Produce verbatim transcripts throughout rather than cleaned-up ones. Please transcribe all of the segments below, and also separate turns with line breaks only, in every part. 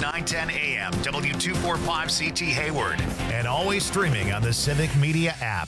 nine ten A M, W two forty-five C T Hayward, and always streaming on the Civic Media app.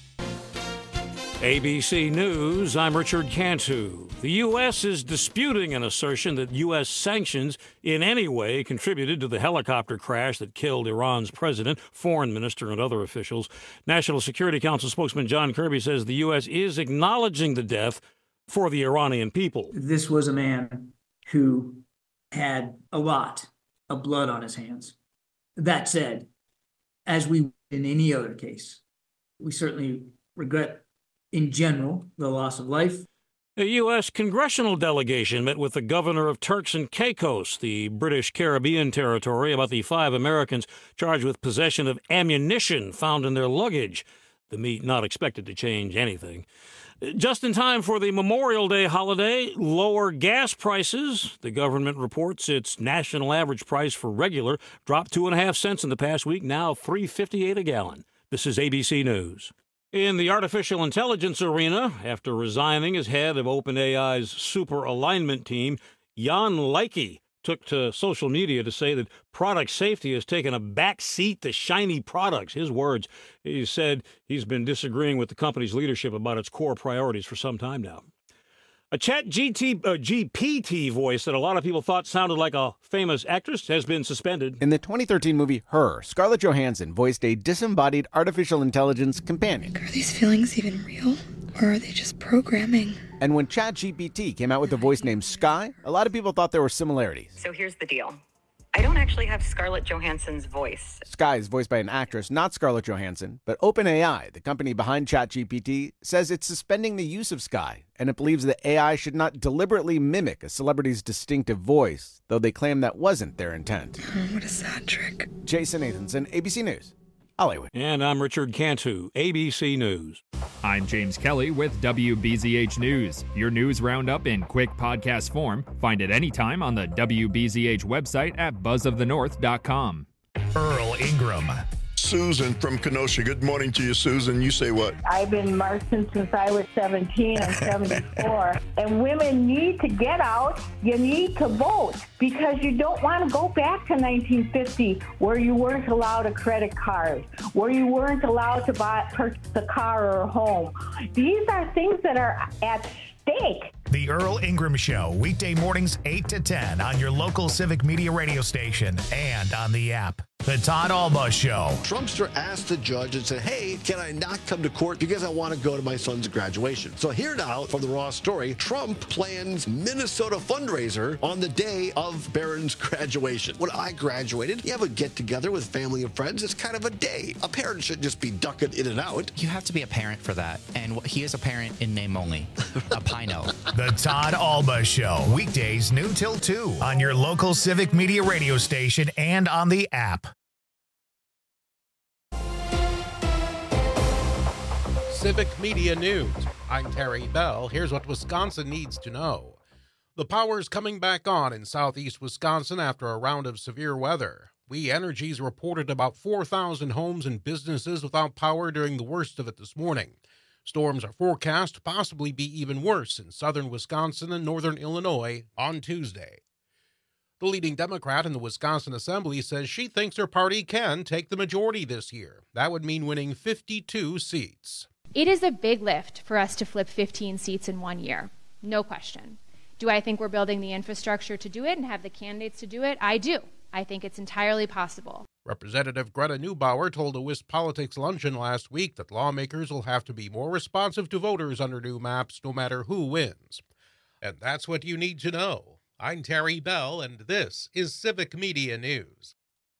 A B C News, I'm Richard Cantu. The U S is disputing an assertion that U S sanctions in any way contributed to the helicopter crash that killed Iran's president, foreign minister, and other officials. National Security Council spokesman John Kirby says the U S is acknowledging the death for the Iranian people.
This was a man who had a lot of blood on his hands. That said, as we in any other case, we certainly regret in general the loss of life.
A U S congressional delegation met with the governor of Turks and Caicos, the British Caribbean territory, about the five Americans charged with possession of ammunition found in their luggage. The meet not expected to change anything. Just in time for the Memorial Day holiday, lower gas prices. The government reports its national average price for regular dropped two and a half cents in the past week, now three fifty-eight a gallon. This is A B C News. In the artificial intelligence arena, after resigning as head of OpenAI's super alignment team, Jan Leike took to social media to say that product safety has taken a back seat to shiny products. His words, he said he's been disagreeing with the company's leadership about its core priorities for some time now. A Chat G P T voice that a lot of people thought sounded like a famous actress has been suspended.
In the twenty thirteen movie Her, Scarlett Johansson voiced a disembodied artificial intelligence companion.
Are these feelings even real, or are they just programming?
And when Chat G P T came out with a voice named Sky, a lot of people thought there were similarities.
So here's the deal. I don't actually have Scarlett Johansson's voice.
Sky is voiced by an actress, not Scarlett Johansson, but OpenAI, the company behind Chat G P T, says it's suspending the use of Sky, and it believes that A I should not deliberately mimic a celebrity's distinctive voice, though they claim that wasn't their intent.
Oh, what a sad trick.
Jason Nathanson, A B C News, Hollywood.
And I'm Richard Cantu, A B C News.
I'm James Kelly with W B Z H News. Your news roundup in quick podcast form. Find it anytime on the W B Z H website at buzz of the north dot com.
Earl Ingram.
Susan from Kenosha. Good morning to you, Susan. You say what?
I've been marching since I was seventeen. I'm seventy-four. And women need to get out. You need to vote because you don't want to go back to nineteen fifty where you weren't allowed a credit card, where you weren't allowed to buy purchase a car or a home. These are things that are at stake.
The Earl Ingram Show, weekday mornings eight to ten on your local Civic Media radio station and on the app. The Todd Alba Show.
Trumpster asked the judge and said, hey, can I not come to court because I want to go to my son's graduation? So here now from the Raw story, Trump plans Minnesota fundraiser on the day of Barron's graduation. When I graduated, you have a get-together with family and friends. It's kind of a day. A parent shouldn't just be ducking in and out.
You have to be a parent for that. And he is a parent in name only. A Pino.
The Todd Alba Show, weekdays noon till two on your local Civic Media radio station and on the app.
Civic Media News. I'm Terry Bell. Here's what Wisconsin needs to know. The power's coming back on in southeast Wisconsin after a round of severe weather. We Energies reported about four thousand homes and businesses without power during the worst of it this morning. Storms are forecast to possibly be even worse in southern Wisconsin and northern Illinois on Tuesday. The leading Democrat in the Wisconsin Assembly says she thinks her party can take the majority this year. That would mean winning fifty-two seats.
It is a big lift for us to flip fifteen seats in one year, no question. Do I think we're building the infrastructure to do it and have the candidates to do it? I do. I think it's entirely possible.
Representative Greta Neubauer told a Wist Politics luncheon last week that lawmakers will have to be more responsive to voters under new maps no matter who wins. And that's what you need to know. I'm Terry Bell, and this is Civic Media News.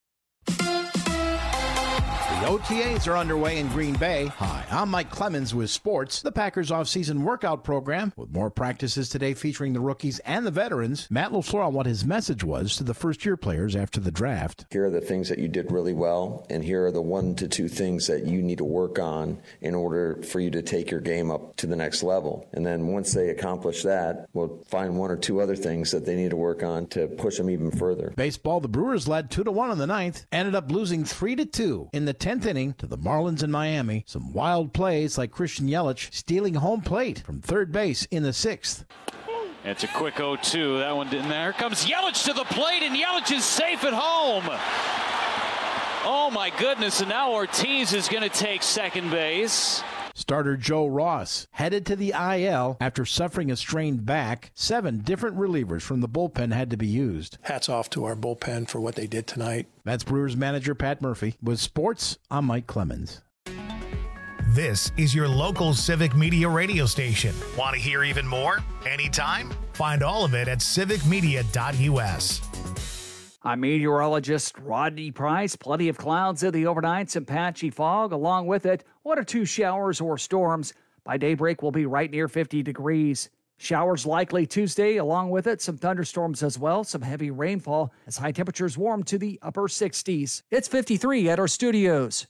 The O T As are underway in Green Bay. Hi, I'm Mike Clemens with sports, the Packers off-season workout program, with more practices today featuring the rookies and the veterans. Matt LaFleur on what his message was to the first-year players after the draft.
Here are the things that you did really well, and here are the one to two things that you need to work on in order for you to take your game up to the next level. And then once they accomplish that, we'll find one or two other things that they need to work on to push them even further.
Baseball, the Brewers led two to one in the ninth, ended up losing three to two in the tenth inning to the Marlins in Miami. Some wild plays like Christian Yelich stealing home plate from third base in the sixth.
It's a quick oh two. That one didn't. There comes Yelich to the plate, and Yelich is safe at home. Oh, my goodness. And now Ortiz is going to take second base.
Starter Joe Ross headed to the I L after suffering a strained back. Seven different relievers from the bullpen had to be used.
Hats off to our bullpen for what they did tonight.
That's Brewers manager Pat Murphy. With sports, I'm Mike Clemens.
This is your local Civic Media radio station. Want to hear even more? Anytime? Find all of it at civic media dot u s.
I'm meteorologist Rodney Price. Plenty of clouds in the overnight, some patchy fog. Along with it, one or two showers or storms. By daybreak, we'll be right near fifty degrees. Showers likely Tuesday. Along with it, some thunderstorms as well. Some heavy rainfall as high temperatures warm to the upper sixties. It's fifty-three at our studios.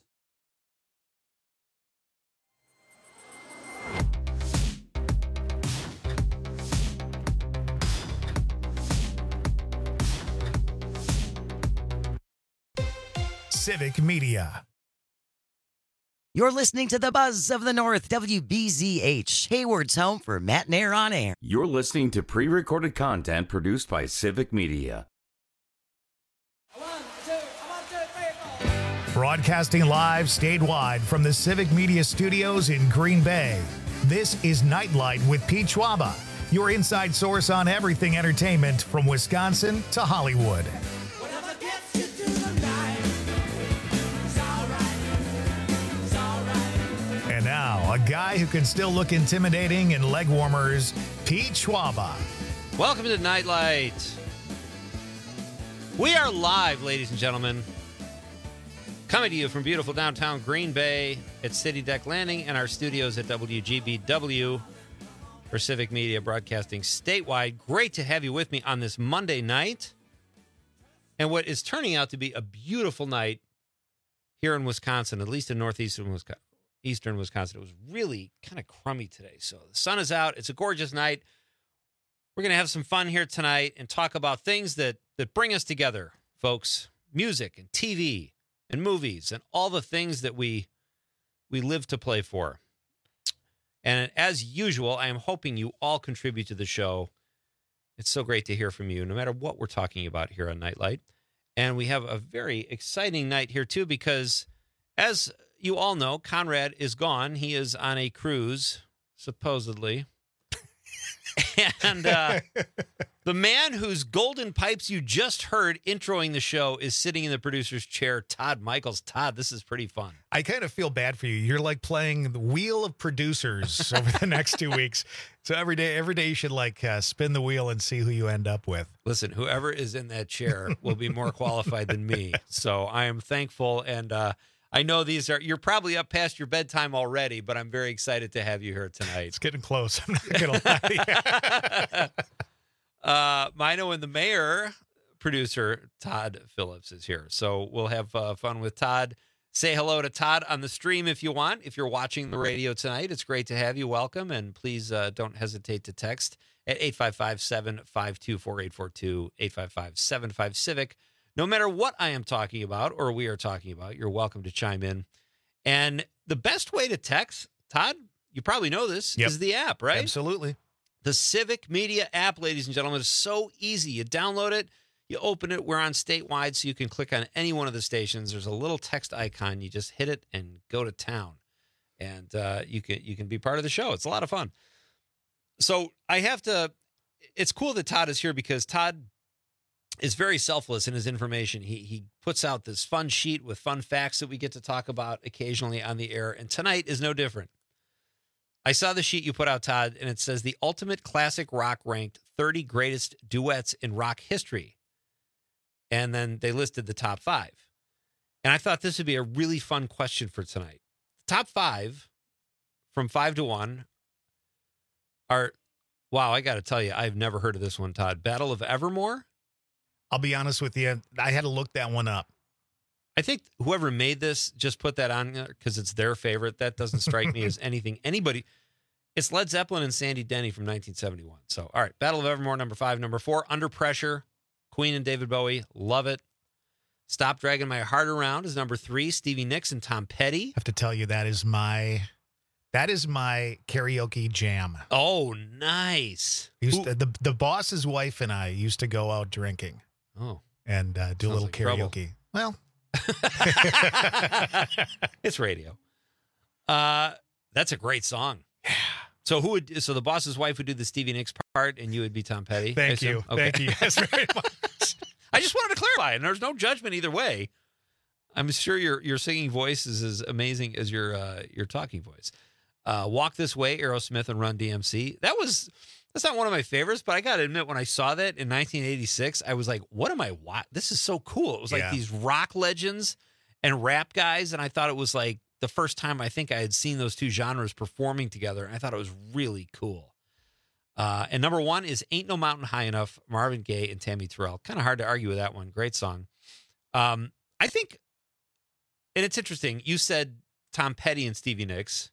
Civic Media.
You're listening to the Buzz of the North, W B Z H, Hayward's home for Matt Nair on air.
You're listening to pre-recorded content produced by Civic Media.
Broadcasting live statewide from the Civic Media Studios in Green Bay. This is Nightlight with Pete Schwaba, your inside source on everything entertainment from Wisconsin to Hollywood. And now, a guy who can still look intimidating in leg warmers, Pete Schwaba.
Welcome to Nightlight. We are live, ladies and gentlemen. Coming to you from beautiful downtown Green Bay at City Deck Landing and our studios at W G B W for Civic Media Broadcasting statewide. Great to have you with me on this Monday night. And what is turning out to be a beautiful night here in Wisconsin, at least in northeastern Wisconsin. Eastern Wisconsin. It was really kind of crummy today. So the sun is out. It's a gorgeous night. We're going to have some fun here tonight and talk about things that, that bring us together, folks. Music and T V and movies and all the things that we we live to play for. And as usual, I am hoping you all contribute to the show. It's so great to hear from you, no matter what we're talking about here on Nightlight. And we have a very exciting night here, too, because as you all know, Conrad is gone. He is on a cruise, supposedly. and uh, the man whose golden pipes you just heard introing the show is sitting in the producer's chair, Todd Michaels. Todd, this is pretty fun.
I kind of feel bad for you. You're like playing the wheel of producers over the next two weeks. So every day, every day you should like uh, spin the wheel and see who you end up with.
Listen, whoever is in that chair will be more qualified than me. So I am thankful. And uh, I know these are, you're probably up past your bedtime already, but I'm very excited to have you here tonight.
It's getting close. I'm not going to lie.
uh, Mino and the mayor, producer Todd Phillips is here. So we'll have uh, fun with Todd. Say hello to Todd on the stream if you want. If you're watching the radio tonight, it's great to have you. Welcome. And please uh, don't hesitate to text at eight five five, seven five two, four eight four two, eight five five, seven five, CIVIC. No matter what I am talking about or we are talking about, you're welcome to chime in. And the best way to text, Todd, you probably know this, yep. is the app, right?
Absolutely.
The Civic Media app, ladies and gentlemen, is so easy. You download it, you open it. We're on statewide, so you can click on any one of the stations. There's a little text icon. You just hit it and go to town. And uh, you can you can be part of the show. It's a lot of fun. So I have to, it's cool that Todd is here because Todd is very selfless in his information. He he puts out this fun sheet with fun facts that we get to talk about occasionally on the air. And tonight is no different. I saw the sheet you put out, Todd, and it says the Ultimate Classic Rock ranked thirty greatest duets in rock history. And then they listed the top five. And I thought this would be a really fun question for tonight. The top five, from five to one, are, wow, I got to tell you, I've never heard of this one, Todd. Battle of Evermore?
I'll be honest with you. I had to look that one up.
I think whoever made this just put that on because it's their favorite. That doesn't strike me as anything. Anybody. It's Led Zeppelin and Sandy Denny from nineteen seventy-one. So, all right. Battle of Evermore, number five. Number four, Under Pressure. Queen and David Bowie. Love it. Stop Dragging My Heart Around is number three. Stevie Nicks and Tom Petty.
I have to tell you, that is my That is my karaoke jam.
Oh, nice.
Used to, the the boss's wife and I used to go out drinking.
Oh,
and uh, do a little
like
karaoke.
trouble.
Well,
it's radio. Uh, that's a great song. Yeah. So who would? So the boss's wife would do the Stevie Nicks part, and you would be Tom Petty.
Thank you. Okay. Thank you. Yes, very much.
I just wanted to clarify, and there's no judgment either way. I'm sure your your singing voice is as amazing as your uh, your talking voice. Uh, Walk This Way, Aerosmith, and Run D M C. That was, that's not one of my favorites, but I got to admit, when I saw that in nineteen eighty-six, I was like, what am I watching? This is so cool. It was like
Yeah.
these rock legends and rap guys, and I thought it was like the first time I think I had seen those two genres performing together, and I thought it was really cool. Uh, and number one is Ain't No Mountain High Enough, Marvin Gaye and Tammy Terrell. Kind of hard to argue with that one. Great song. Um, I think, and it's interesting, you said Tom Petty and Stevie Nicks.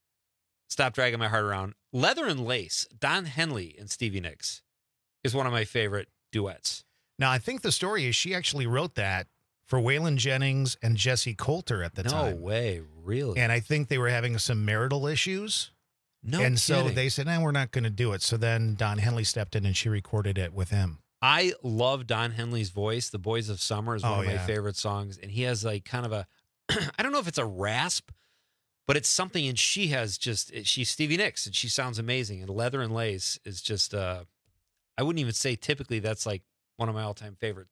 Stop Dragging My Heart Around. Leather and Lace, Don Henley and Stevie Nicks is one of my favorite duets.
Now, I think the story is she actually wrote that for Waylon Jennings and Jesse Coulter at the
no
time.
No way, really?
And I think they were having some marital issues.
No
And so
kidding.
they said, no, we're not going to do it. So then Don Henley stepped in and she recorded it with him.
I love Don Henley's voice. The Boys of Summer is one
Oh,
of my
yeah.
favorite songs. And he has like kind of a, I don't know if it's a rasp, but it's something, and she has just, she's Stevie Nicks, and she sounds amazing. And Leather and Lace is just, uh, I wouldn't even say typically that's like one of my all-time favorite.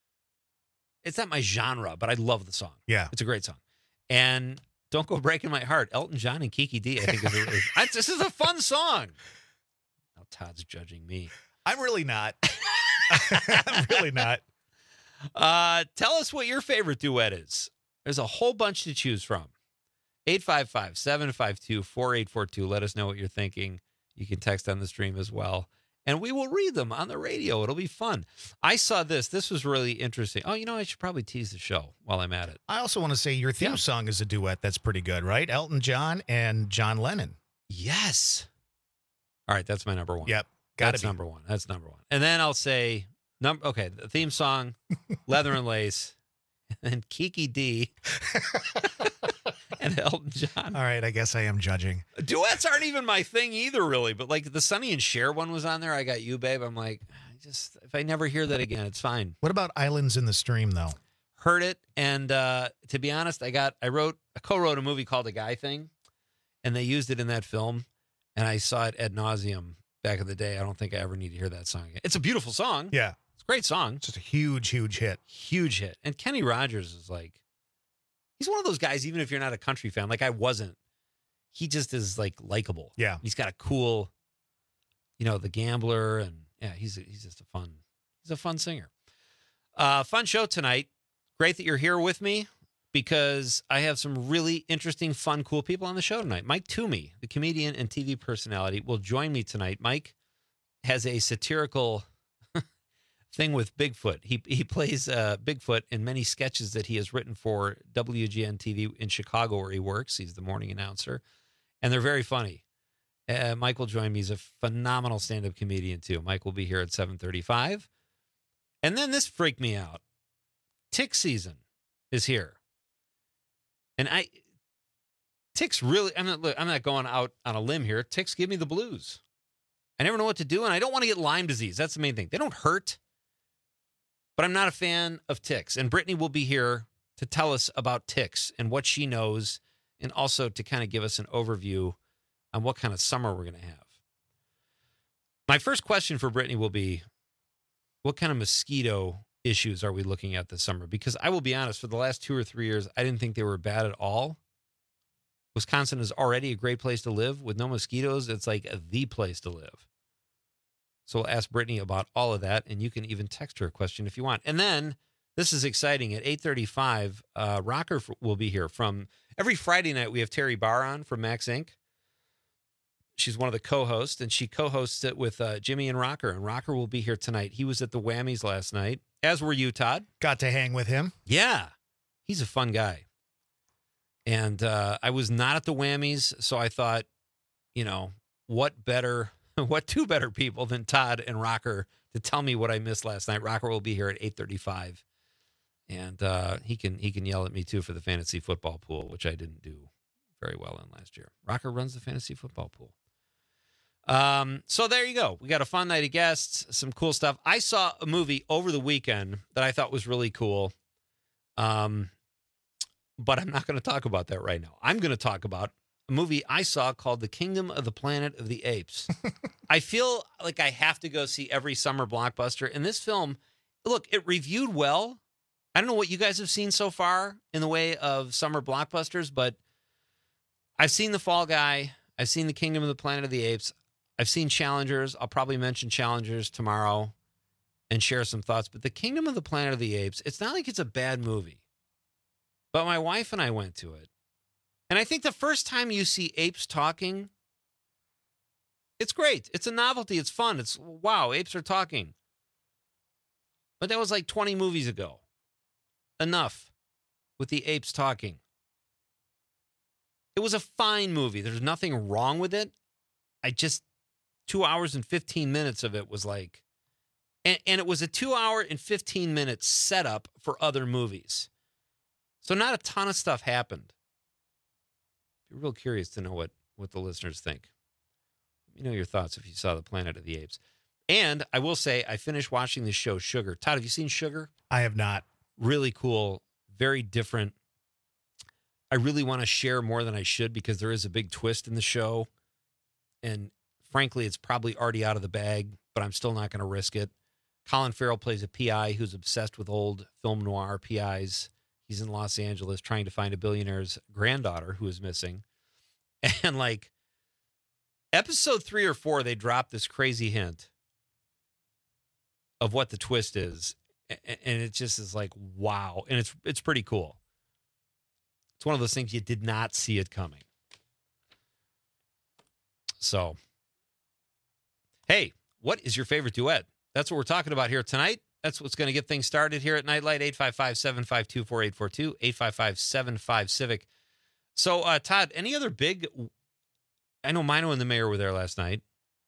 It's not my genre, but I love the song.
Yeah.
It's a great song. And Don't Go Breaking My Heart, Elton John and Kiki D, I think is, a, is I, this is a fun song. Now Todd's judging me.
I'm really not. I'm really not.
Uh, tell us what your favorite duet is. There's a whole bunch to choose from. eight five five, seven five two, four eight four two. Let us know what you're thinking. You can text on the stream as well. And we will read them on the radio. It'll be fun. I saw this. This was really interesting. Oh, you know, I should probably tease the show while I'm at it.
I also want to say your theme
Yeah.
song is a duet that's pretty good, right? Elton John and John Lennon.
Yes. All right, that's my number one.
Yep. Gotta
That's
be.
number one. That's number one. And then I'll say, num- okay, the theme song, Leather and Lace, and Kiki D, and Elton John.
All right, I guess I am judging.
Duets aren't even my thing either, really. But like the Sonny and Cher one was on there. I Got You, Babe. I'm like, I just if I never hear that again, it's fine.
What about Islands in the Stream, though?
Heard it, and uh, to be honest, I got I wrote I co-wrote a movie called The Guy Thing, and they used it in that film, and I saw it ad nauseum back in the day. I don't think I ever need to hear that song again. It's a beautiful song.
Yeah.
It's a great song.
Just a huge, huge hit.
Huge hit. And Kenny Rogers is like, he's one of those guys, even if you're not a country fan, like I wasn't, he just is like likable.
Yeah.
He's got a cool, you know, The Gambler, and yeah, he's, a, he's just a fun, he's a fun singer. Uh, fun show tonight. Great that you're here with me, because I have some really interesting, fun, cool people on the show tonight. Mike Toomey, the comedian and T V personality, will join me tonight. Mike has a satirical thing with Bigfoot. He he plays uh, Bigfoot in many sketches that he has written for W G N T V in Chicago, where he works. He's the morning announcer, and they're very funny. Uh, Mike will join me. He's a phenomenal stand-up comedian, too. Mike will be here at seven thirty-five. And then this freaked me out. Tick season is here. And I, ticks really, I'm not, look, I'm not going out on a limb here. Ticks give me the blues. I never know what to do, and I don't want to get Lyme disease. That's the main thing. They don't hurt, but I'm not a fan of ticks. And Brittany will be here to tell us about ticks and what she knows, and also to kind of give us an overview on what kind of summer we're going to have. My first question for Brittany will be, what kind of mosquito issues are we looking at this summer? Because I will be honest, for the last two or three years, I didn't think they were bad at all. Wisconsin is already a great place to live. With no mosquitoes, it's like the place to live. So we'll ask Brittany about all of that, and you can even text her a question if you want. And then, this is exciting, at eight thirty-five, uh, Rocker will be here. From every Friday night, we have Terry Barr on from Max Incorporated. She's one of the co-hosts, and she co-hosts it with uh, Jimmy and Rocker. And Rocker will be here tonight. He was at the Whammies last night, as were you, Todd.
Got to hang with him.
Yeah, he's a fun guy. And uh, I was not at the Whammies, so I thought, you know, what better, what two better people than Todd and Rocker to tell me what I missed last night. Rocker will be here at eight thirty-five, and uh, he can he can yell at me too for the fantasy football pool, which I didn't do
very well in last year. Rocker runs the fantasy football pool. Um, so there you go. We got a fun night of guests, some cool stuff. I saw a movie over the weekend that I thought was really cool. Um, but I'm not going to talk about that right now. I'm going to talk about a movie I saw called The Kingdom of the Planet of the Apes. I feel like I have to go see every summer blockbuster. And this film, look, it reviewed well. I don't know what you guys have seen so far in the way of summer blockbusters, but I've seen The Fall Guy. I've seen The Kingdom of the Planet of the Apes. I've seen Challengers. I'll probably mention Challengers tomorrow and share some thoughts. But The Kingdom of the Planet of the Apes, it's not like it's a bad movie. But my wife and I went to it. And I think the first time you see apes talking, it's great. It's a novelty. It's fun. It's, wow, apes are talking. But that was like twenty movies ago. Enough with the apes talking. It was a fine movie. There's nothing wrong with it. I just, two hours and fifteen minutes of it was like, and, and it was a two hour and fifteen minute setup for other movies. So not a ton of stuff happened. Be real curious to know what, what the listeners think. Let me know your thoughts if you saw The Planet of the Apes. And I will say, I finished watching the show Sugar. Todd, have you seen Sugar?
I have not.
Really cool, very different. I really want to share more than I should because there is a big twist in the show. And frankly, it's probably already out of the bag, but I'm still not going to risk it. Colin Farrell plays a P I who's obsessed with old film noir P Is. He's in Los Angeles trying to find a billionaire's granddaughter who is missing. And like episode three or four, they drop this crazy hint of what the twist is. And it just is like, wow. And it's it's pretty cool. It's one of those things you did not see it coming. So, hey, what is your favorite duet? That's what we're talking about here tonight. That's what's going to get things started here at Nightlight. eight five five, seven five two, four eight four two, eight five five, seven five, Civic. So, uh, Todd, any other big... I know Mino and the mayor were there last night.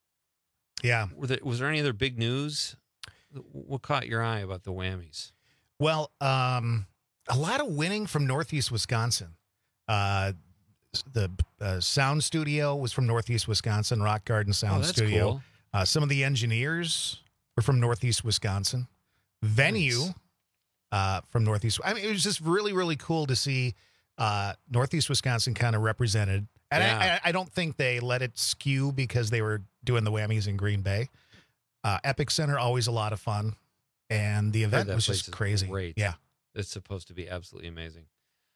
Yeah.
Were there, was there any other big news? What caught your eye about the Whammies?
Well, um, a lot of winning from Northeast Wisconsin. Uh, the uh, sound studio was from Northeast Wisconsin, Rock Garden Sound
oh, that's
Studio.
Cool.
Uh, some of the engineers were from Northeast Wisconsin. Venue
nice.
uh, from Northeast. I mean, it was just really, really cool to see uh, Northeast Wisconsin kind of represented. And
yeah.
I, I don't think they let it skew because they were doing the Whammies in Green Bay. Uh, Epic Center, always a lot of fun. And the event was just crazy.
Great.
Yeah.
It's supposed to be absolutely amazing.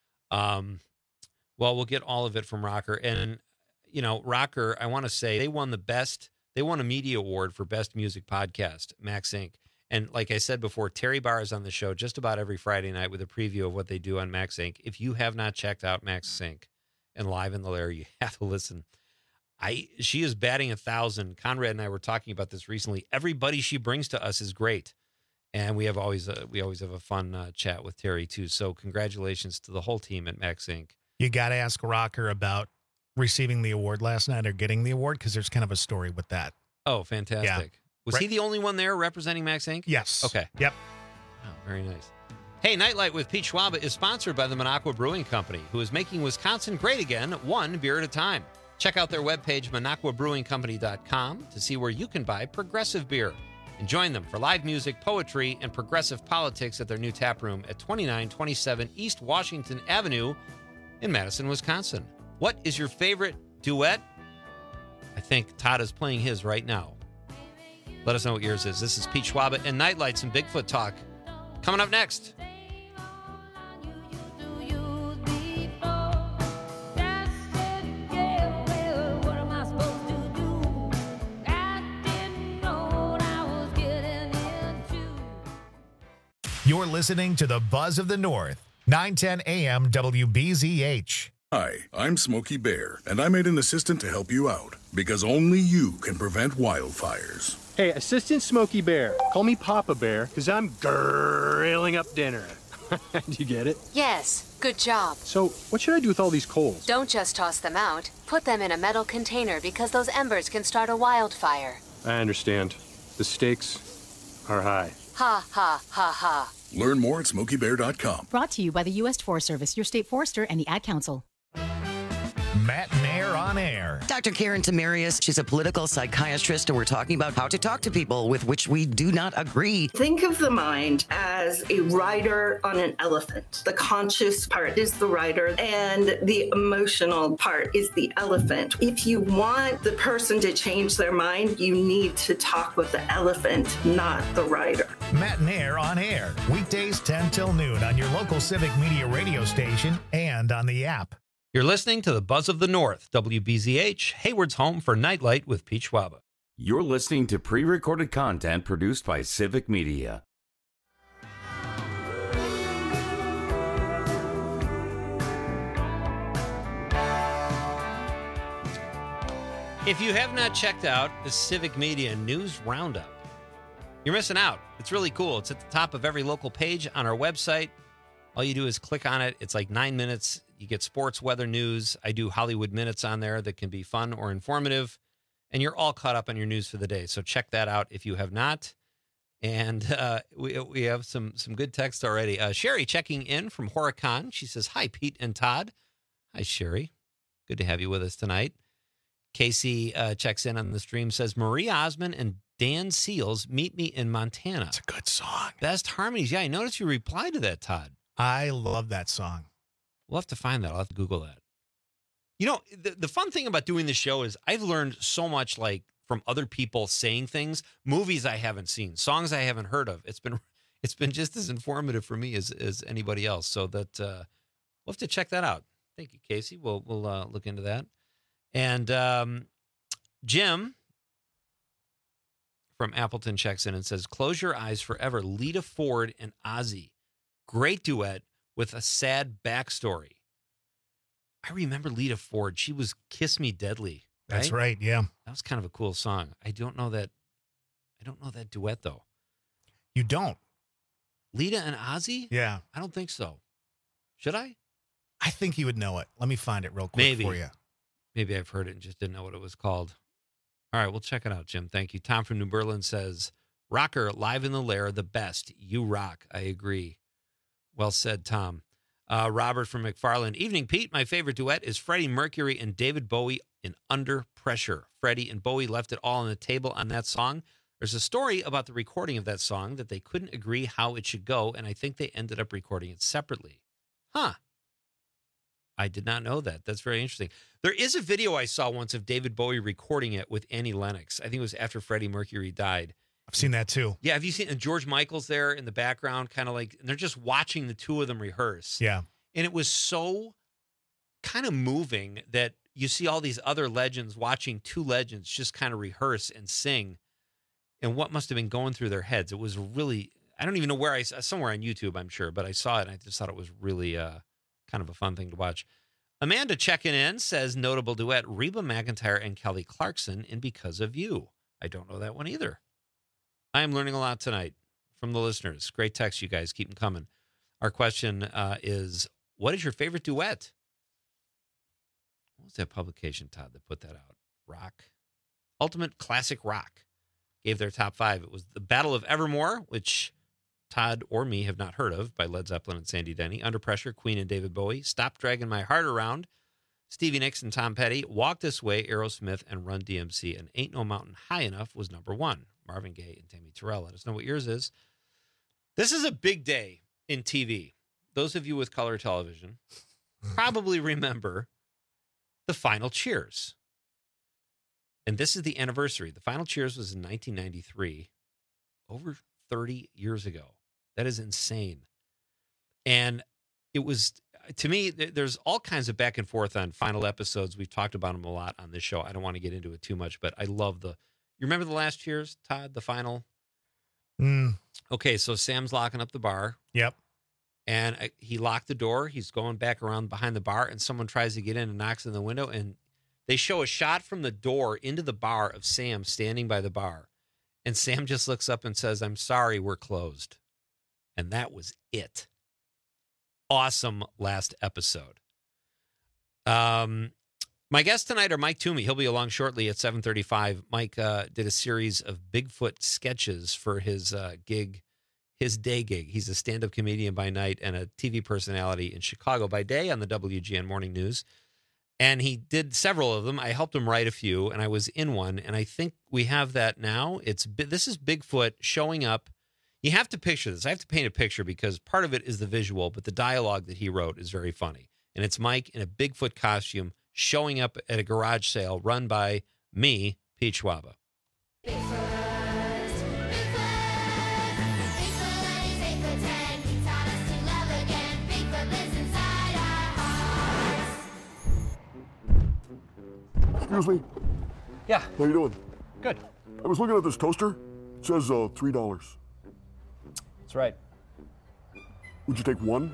Um, well, we'll get all of it from Rocker. And, you know, Rocker, I want to say they won the best, they won a media award for best music podcast, Max Incorporated. And like I said before, Terry Barr is on the show just about every Friday night with a preview of what they do on Max Incorporated. If you have not checked out Max Incorporated and Live in the Lair, you have to listen. I She is batting a thousand. Conrad and I were talking about this recently. Everybody she brings to us is great. And we have always a, we always have a fun uh, chat with Terry, too. So congratulations to the whole team at Max Incorporated.
You got to ask Rocker about receiving the award last night or getting the award because there's kind of a story with that.
Oh, fantastic.
Yeah.
Was
right.
he the only one there representing Max Incorporated?
Yes.
Okay.
Yep.
Oh, very nice. Hey, Nightlight with Pete Schwaba is sponsored by the Minocqua Brewing Company, who is making Wisconsin great again, one beer at a time. Check out their webpage, minocqua brewing company dot com, to see where you can buy progressive beer. And join them for live music, poetry, and progressive politics at their new tap room at twenty-nine twenty-seven East Washington Avenue in Madison, Wisconsin. What is your favorite duet? I think Todd is playing his right now. Let us know what yours is. This is Pete Schwaba and Nightlights and Bigfoot Talk. Coming up next.
You're listening to the Buzz of the North, nine ten A M W B Z H.
Hi, I'm Smokey Bear, and I made an assistant to help you out, because only you can prevent wildfires.
Hey, Assistant Smokey Bear, call me Papa Bear, because I'm grilling up dinner. Do you get it?
Yes, good job.
So, what should I do with all these coals?
Don't just toss them out. Put them in a metal container because those embers can start a wildfire.
I understand. The stakes are high.
Ha, ha, ha, ha.
Learn more at smokey bear dot com.
Brought to you by the U S Forest Service, your state forester, and the Ad Council.
Matt Nair on air.
Doctor Karen Tamarius, she's a political psychiatrist, and we're talking about how to talk to people with which we do not agree.
Think of the mind as a rider on an elephant. The conscious part is the rider, and the emotional part is the elephant. If you want the person to change their mind, you need to talk with the elephant, not the rider.
Matt Nair on air, weekdays ten till noon on your local Civic Media radio station and on the app.
You're listening to the Buzz of the North, W B Z H, Hayward's home for Nightlight with Pete Schwaba.
You're listening to pre-recorded content produced by Civic Media.
If you have not checked out the Civic Media News Roundup, you're missing out. It's really cool. It's at the top of every local page on our website. All you do is click on it. It's like nine minutes. You get sports, weather, news. I do Hollywood Minutes on there that can be fun or informative. And you're all caught up on your news for the day. So check that out if you have not. And uh, we we have some some good text already. Uh, Sherry checking in from Horicon. She says, hi, Pete and Todd. Hi, Sherry. Good to have you with us tonight. Casey uh, checks in on the stream, says, Marie Osmond and Dan Seals Meet Me in Montana.
It's a good song.
Best harmonies. Yeah, I noticed you replied to that, Todd.
I love that song.
We'll have to find that. I'll have to Google that. You know, the, the fun thing about doing this show is I've learned so much, like, from other people saying things, movies I haven't seen, songs I haven't heard of. It's been it's been just as informative for me as, as anybody else. So that uh, we'll have to check that out. Thank you, Casey. We'll we'll uh, look into that. And um, Jim from Appleton checks in and says, "Close Your Eyes Forever." Lita Ford and Ozzy, great duet with a sad backstory. I remember Lita Ford. She was "Kiss Me Deadly." Right?
That's right. Yeah,
that was kind of a cool song. I don't know that. I don't know that duet though.
You don't?
Lita and Ozzy?
Yeah,
I don't think so. Should I?
I think you would know it. Let me find it real quick
Maybe.
for you.
Maybe I've heard it and just didn't know what it was called. All right, we'll check it out, Jim. Thank you. Tom from New Berlin says, "Rocker, Live in the Lair, the best. You rock." I agree. Well said, Tom. Uh, Robert from McFarland. "Evening, Pete. My favorite duet is Freddie Mercury and David Bowie in Under Pressure. Freddie and Bowie left it all on the table on that song. There's a story about the recording of that song that they couldn't agree how it should go, and I think they ended up recording it separately." Huh. I did not know that. That's very interesting. There is a video I saw once of David Bowie recording it with Annie Lennox. I think it was after Freddie Mercury died.
I've seen that too.
Yeah, have you seen and George Michael's there in the background, kind of like, and they're just watching the two of them rehearse.
Yeah.
And it was so kind of moving that you see all these other legends watching two legends just kind of rehearse and sing, and what must have been going through their heads. It was really, I don't even know where I saw, somewhere on YouTube, I'm sure, but I saw it and I just thought it was really uh, kind of a fun thing to watch. Amanda checking in says, notable duet, Reba McEntire and Kelly Clarkson in Because of You. I don't know that one either. I am learning a lot tonight from the listeners. Great text, you guys. Keep them coming. Our question uh, is, what is your favorite duet? What was that publication, Todd, that put that out? Rock. Ultimate Classic Rock gave their top five. It was The Battle of Evermore, which Todd or me have not heard of, by Led Zeppelin and Sandy Denny. Under Pressure, Queen and David Bowie. Stop Dragging My Heart Around, Stevie Nicks and Tom Petty. Walk This Way, Aerosmith and Run D M C. And Ain't No Mountain High Enough was number one. Marvin Gaye and Tammy Terrell. Let us know what yours is. This is a big day in T V. Those of you with color television probably remember the final Cheers. And this is the anniversary. The final Cheers was in nineteen ninety-three, over thirty years ago. That is insane. And it was, to me, there's all kinds of back and forth on final episodes. We've talked about them a lot on this show. I don't want to get into it too much, but I love the, you remember the last Cheers, Todd, the final?
Mm.
Okay, so Sam's locking up the bar.
Yep.
And he locked the door. He's going back around behind the bar, and someone tries to get in and knocks on the window. And they show a shot from the door into the bar of Sam standing by the bar. And Sam just looks up and says, "I'm sorry, we're closed." And that was it. Awesome last episode. Um, my guests tonight are Mike Toomey. He'll be along shortly at seven thirty-five. Mike uh, did a series of Bigfoot sketches for his uh, gig, his day gig. He's a stand-up comedian by night and a T V personality in Chicago by day on the W G N Morning News.
And he did several of them. I helped him write a few, and I was in one. And I think we have that now. It's This is Bigfoot showing up. You have to picture this. I have to paint a picture because part of it is the visual, but the dialogue that he wrote is very funny. And it's Mike in a Bigfoot costume showing up at a garage sale run by me, Pete Schwaba.
Excuse me?
Yeah.
How you doing?
Good.
I was looking at this toaster. It says uh, three dollars.
That's right.
Would you take one?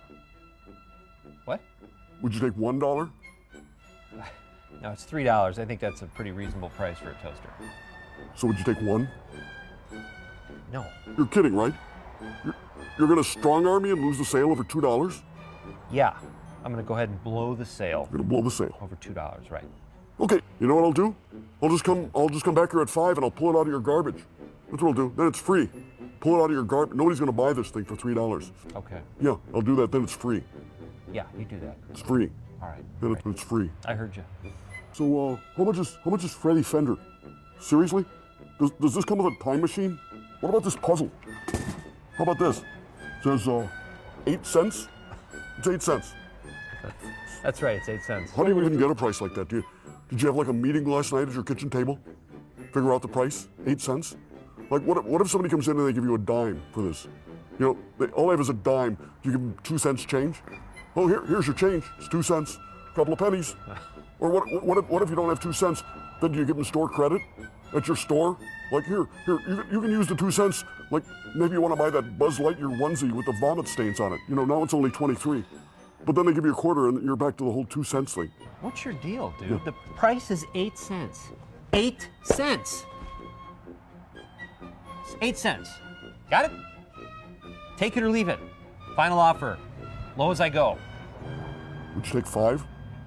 What?
Would you take one dollar?
No, it's three dollars. I think that's a pretty reasonable price for a toaster.
So would you take one?
No.
You're kidding, right? You're, you're going to strong arm me and lose the sale over two dollars?
Yeah. I'm going to go ahead and blow the sale.
You're going to blow the sale?
Over two dollars, right.
Okay, you know what I'll do? I'll just come I'll just come back here at five and I'll pull it out of your garbage. That's what I'll do. Then it's free. Pull it out of your garbage. Nobody's going to buy this thing for three dollars.
Okay.
Yeah, I'll do that. Then it's free.
Yeah, you do that.
It's free.
All right.
Then it, it's free.
I heard you.
So, uh, how much is how much is Freddy Fender? Seriously? Does, does this come with a time machine? What about this puzzle? How about this? It says uh, eight cents. It's eight cents.
That's right. It's eight cents.
How do you even get a price like that? Do you, did you have like a meeting last night at your kitchen table? Figure out the price? Eight cents? Like, what if, what if somebody comes in and they give you a dime for this? You know, they, all they have is a dime. Do you give them two cents change? Oh, here, here's your change. It's two cents. A couple of pennies. Or what, what, if, what if you don't have two cents? Then do you give them store credit at your store? Like, here, here, you, you can use the two cents. Like, maybe you want to buy that Buzz Lightyear onesie with the vomit stains on it. You know, now it's only twenty-three. But then they give you a quarter and you're back to the whole two cents thing.
What's your deal, dude?
Yeah.
The price is eight cents. Eight cents. It's eight cents. Got it? Take it or leave it. Final offer. Low as I go.
Would you take five?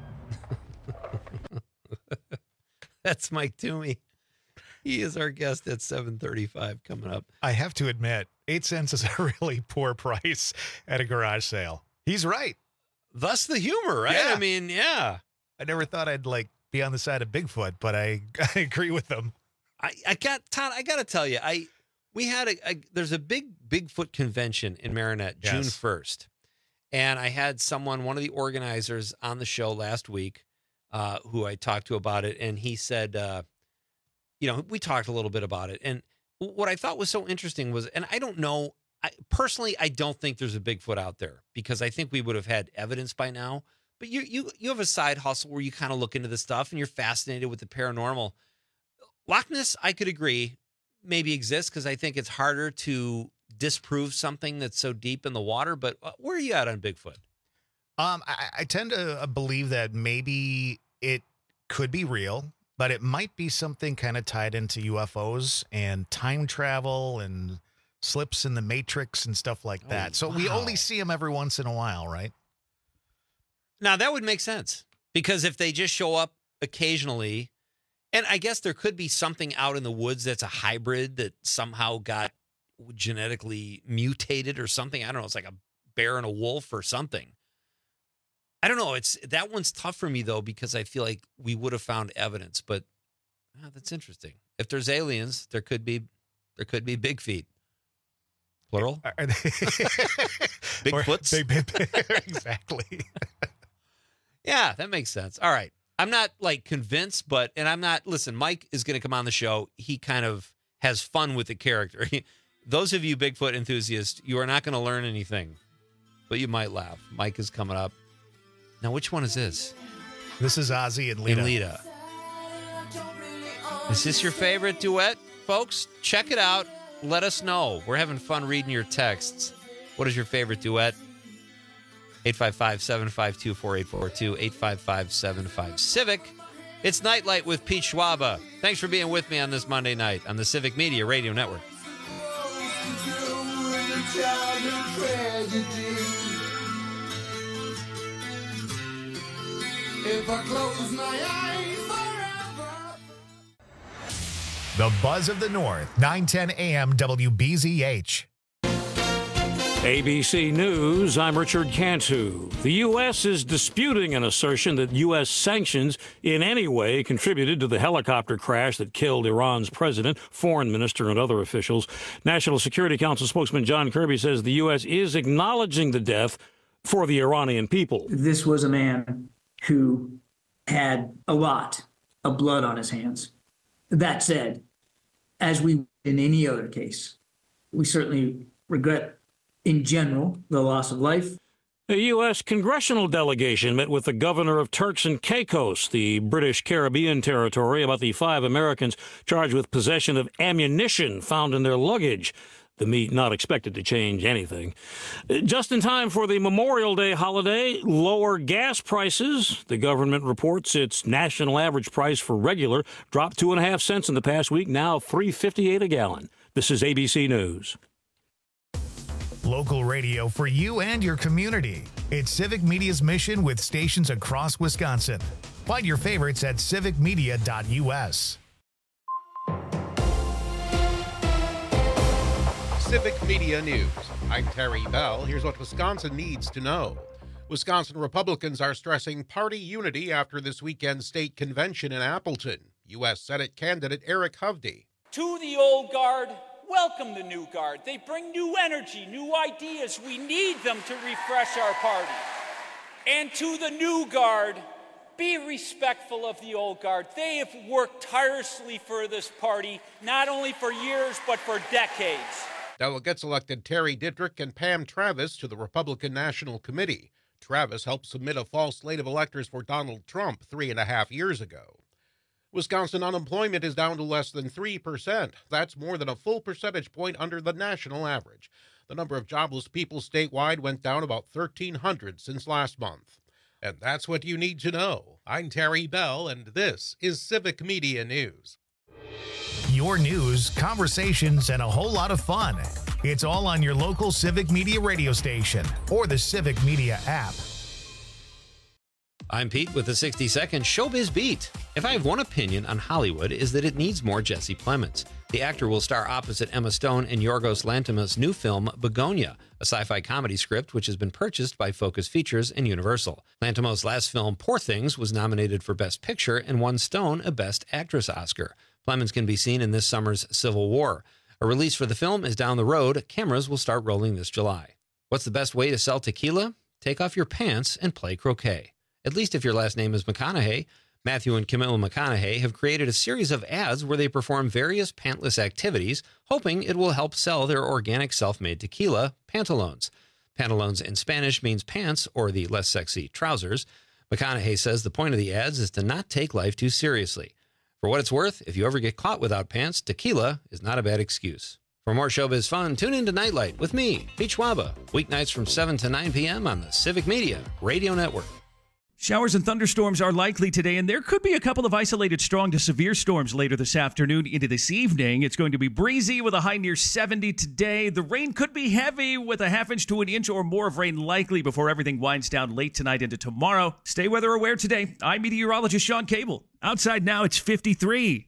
That's Mike Toomey. He is our guest at seven thirty-five coming up.
I have to admit, eight cents is a really poor price at a garage sale. He's right.
Thus the humor, right?
Yeah.
I mean, yeah.
I never thought I'd like be on the side of Bigfoot, but I, I agree with them.
I, I got Todd. I got to tell you, I we had a, a there's a big Bigfoot convention in Marinette
Yes.
June first, and I had someone, one of the organizers, on the show last week, uh, who I talked to about it, and he said, uh, you know, we talked a little bit about it, and what I thought was so interesting was, and I don't know, I, personally, I don't think there's a Bigfoot out there because I think we would have had evidence by now. But you you you have a side hustle where you kind of look into this stuff and you're fascinated with the paranormal. Loch Ness, I could agree, maybe exists because I think it's harder to disprove something that's so deep in the water. But where are you at on Bigfoot?
Um, I, I tend to believe that maybe it could be real, but it might be something kind of tied into U F Os and time travel and slips in the Matrix and stuff like that.
Oh,
so we
wow.
only see them every once in a while, right?
Now, that would make sense because if they just show up occasionally, and I guess there could be something out in the woods that's a hybrid that somehow got genetically mutated or something. I don't know. It's like a bear and a wolf or something. I don't know. It's that one's tough for me, though, because I feel like we would have found evidence. But oh, that's interesting. If there's aliens, there could be there could be big feet. Plural?
Are they
Bigfoots?
Big, big, big, exactly.
Yeah, that makes sense. All right. I'm not like convinced, but, and I'm not, listen, Mike is going to come on the show. He kind of has fun with the character. Those of you Bigfoot enthusiasts, you are not going to learn anything, but you might laugh. Mike is coming up. Now, which one is this?
This is Ozzy and Lita.
And Lita. Is this your favorite duet, folks? Check it out. Let us know. We're having fun reading your texts. What is your favorite duet? eight five five, seven five two, four eight four two, eight five five, seven five, Civic. It's Nightlight with Pete Schwaba. Thanks for being with me on this Monday night on the Civic Media Radio Network.
If I close my eyes forever.
The Buzz of the North, nine ten a.m. W B Z H.
A B C News, I'm Richard Cantu. The U S is disputing an assertion that U S sanctions in any way contributed to the helicopter crash that killed Iran's president, foreign minister, and other officials. National Security Council spokesman John Kirby says the U S is acknowledging the death for the Iranian people.
This was a man who had a lot of blood on his hands. That said, as we in any other case, we certainly regret in general the loss of life.
A U S congressional delegation met with the governor of Turks and Caicos, the British Caribbean territory, about the five Americans charged with possession of ammunition found in their luggage. The meet not expected to change anything. Just in time for the Memorial Day holiday, lower gas prices. The government reports its national average price for regular dropped two and a half cents in the past week, now three fifty-eight a gallon. This is A B C News.
Local radio for you and your community. It's Civic Media's mission with stations across Wisconsin. Find your favorites at civic media dot U S.
Civic Media News. I'm Terry Bell. Here's what Wisconsin needs to know. Wisconsin Republicans are stressing party unity after this weekend's state convention in Appleton. U S Senate candidate Eric Hovde.
To the old guard, welcome the new guard. They bring new energy, new ideas. We need them to refresh our party. And to the new guard, be respectful of the old guard. They have worked tirelessly for this party, not only for years, but for decades.
Delegates elected Terry Dittrich and Pam Travis to the Republican National Committee. Travis helped submit a false slate of electors for Donald Trump three and a half years ago. Wisconsin unemployment is down to less than three percent. That's more than a full percentage point under the national average. The number of jobless people statewide went down about thirteen hundred since last month. And that's what you need to know. I'm Terry Bell, and this is Civic Media News.
Your news, conversations, and a whole lot of fun. It's all on your local Civic Media radio station or the Civic Media app.
I'm Pete with the sixty second Showbiz Beat. If I have one opinion on Hollywood, is that it needs more Jesse Plemons. The actor will star opposite Emma Stone in Yorgos Lanthimos' new film, Begonia, a sci-fi comedy script which has been purchased by Focus Features and Universal. Lanthimos' last film, Poor Things, was nominated for Best Picture and won Stone a Best Actress Oscar. Plemons can be seen in this summer's Civil War. A release for the film is down the road. Cameras will start rolling this July. What's the best way to sell tequila? Take off your pants and play croquet. At least if your last name is McConaughey. Matthew and Camilla McConaughey have created a series of ads where they perform various pantless activities, hoping it will help sell their organic self-made tequila, Pantalones. Pantalones in Spanish means pants, or the less sexy trousers. McConaughey says the point of the ads is to not take life too seriously. For what it's worth, if you ever get caught without pants, tequila is not a bad excuse. For more showbiz fun, tune in to Nightlight with me, Pete Schwaba, weeknights from seven to nine p.m. on the Civic Media Radio Network.
Showers and thunderstorms are likely today, and there could be a couple of isolated strong to severe storms later this afternoon into this evening. It's going to be breezy with a high near seventy today. The rain could be heavy with a half inch to an inch or more of rain likely before everything winds down late tonight into tomorrow. Stay weather aware today. I'm meteorologist Sean Cable. Outside now, it's fifty-three.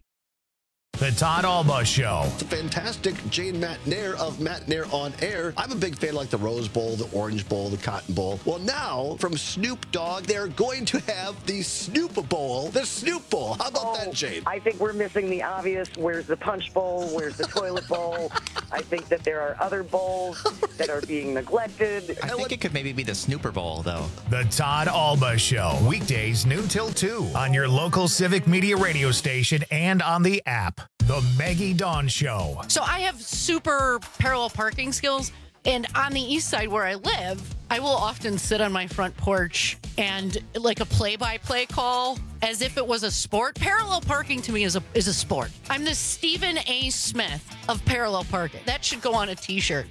The Todd Alba Show.
It's a fantastic Jane Matt Nair of Matt Nair on Air. I'm a big fan like the Rose Bowl, the Orange Bowl, the Cotton Bowl. Well, now from Snoop Dogg, they're going to have the Snoop Bowl, the Snoop Bowl. How about
oh,
that, Jane?
I think we're missing the obvious. Where's the Punch Bowl? Where's the Toilet Bowl? I think that there are other bowls that are being neglected.
I think it could maybe be the Snooper Bowl, though.
The Todd Alba Show. Weekdays noon till two on your local Civic Media radio station and on the app. The Maggie Dawn Show.
So I have super parallel parking skills, and on the east side where I live, I will often sit on my front porch and like a play-by-play call as if it was a sport. Parallel parking to me is a is a sport. I'm the Stephen A. Smith of parallel parking. That should go on a t-shirt.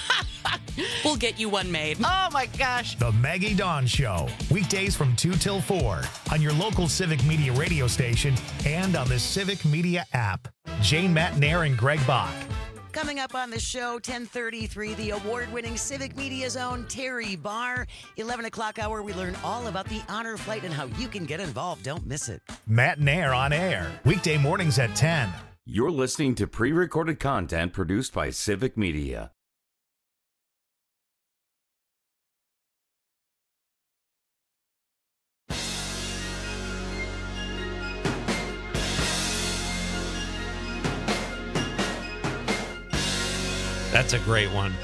We'll get you one made.
Oh my gosh.
The Maggie Dawn Show. Weekdays from two till four on your local Civic Media radio station and on the Civic Media app. Jane Matt Nair and Greg Bach.
Coming up on the show, ten thirty-three, the award-winning Civic Media's own Terry Barr. eleven o'clock hour, we learn all about the honor flight and how you can get involved. Don't miss it.
Matt Nair on air. Weekday mornings at ten.
You're listening to pre-recorded content produced by Civic Media.
That's a great one.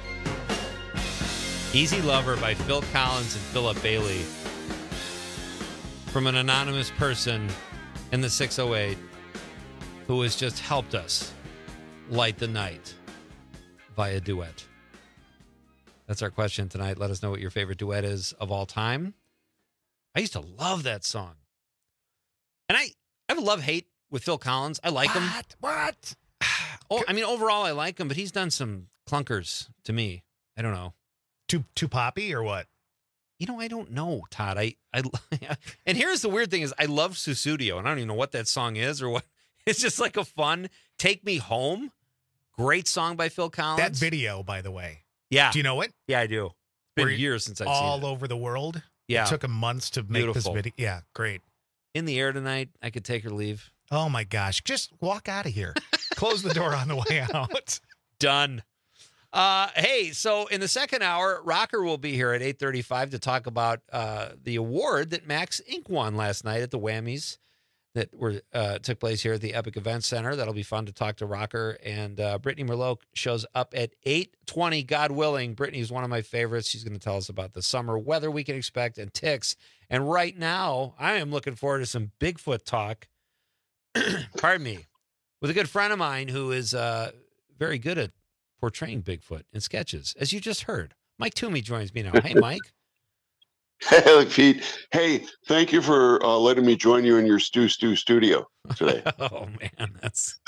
Easy Lover by Phil Collins and Philip Bailey. From an anonymous person in the six oh eight who has just helped us light the night via duet. That's our question tonight. Let us know what your favorite duet is of all time. I used to love that song. And I, I have a love-hate with Phil Collins. I like
what?
him.
What?
Oh, I mean, overall, I like him, but he's done some clunkers to me. I don't know.
Too too poppy or what?
You know, I don't know, Todd. I, I and here's the weird thing is I love Sussudio, and I don't even know what that song is or what. It's just like a fun Take Me Home. Great song by Phil Collins.
That video, by the way.
Yeah.
Do you know it?
Yeah, I do. It's been
Where
years since I've
all
seen it.
over the world.
Yeah.
It took him months to make
Beautiful.
this video. Yeah, great.
In the Air Tonight, I could take or leave.
Oh my gosh. Just walk out of here. Close the door on the way out.
Done. Uh, hey, so in the second hour, Rocker will be here at eight thirty-five to talk about uh, the award that Max Incorporated won last night at the Whammies that were uh, took place here at the Epic Event Center. That'll be fun to talk to Rocker. And uh, Brittany Merlot shows up at eight twenty, God willing. Brittany's one of my favorites. She's going to tell us about the summer weather we can expect and ticks. And right now, I am looking forward to some Bigfoot talk. Pardon me. With a good friend of mine who is uh, very good at portraying Bigfoot in sketches, as you just heard. Mike Toomey joins me now. Hey, Mike.
Hey, Pete. Hey, thank you for uh, letting me join you in your Stu Stu studio today.
Oh, man, that's...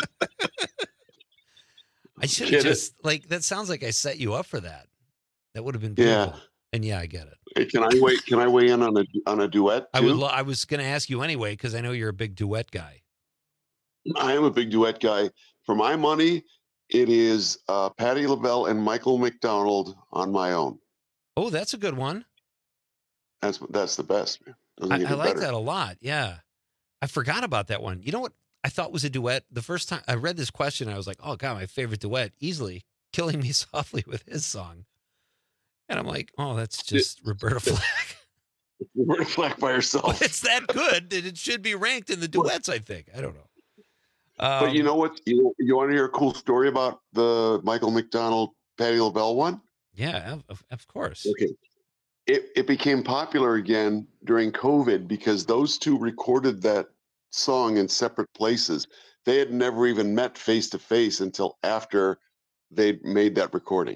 I should have just, like, that sounds like I set you up for that. That would have been beautiful.
Yeah.
And yeah, I get it.
Hey, can I wait? Can I weigh in on a on a duet? Too?
I would. Lo- I was going to ask you anyway because I know you're a big duet guy.
I am a big duet guy. For my money, it is uh, Patti LaBelle and Michael McDonald on My Own.
Oh, that's a good one.
That's that's the best. Man. Doesn't
I,
get
I
any
like
better.
that a lot. Yeah, I forgot about that one. You know what? I thought was a duet. The first time I read this question, I was like, "Oh God, my favorite duet, easily Killing Me Softly" with his song. And I'm like, "Oh, that's just Roberta Flack."
Roberta Flack by herself.
But it's that good that it should be ranked in the duets. I think. I don't know. Um,
But you know what? You you want to hear a cool story about the Michael McDonald Patti LaBelle one?
Yeah, of, of course.
Okay. It it became popular again during COVID because those two recorded that song in separate places. They had never even met face to face until after they made that recording.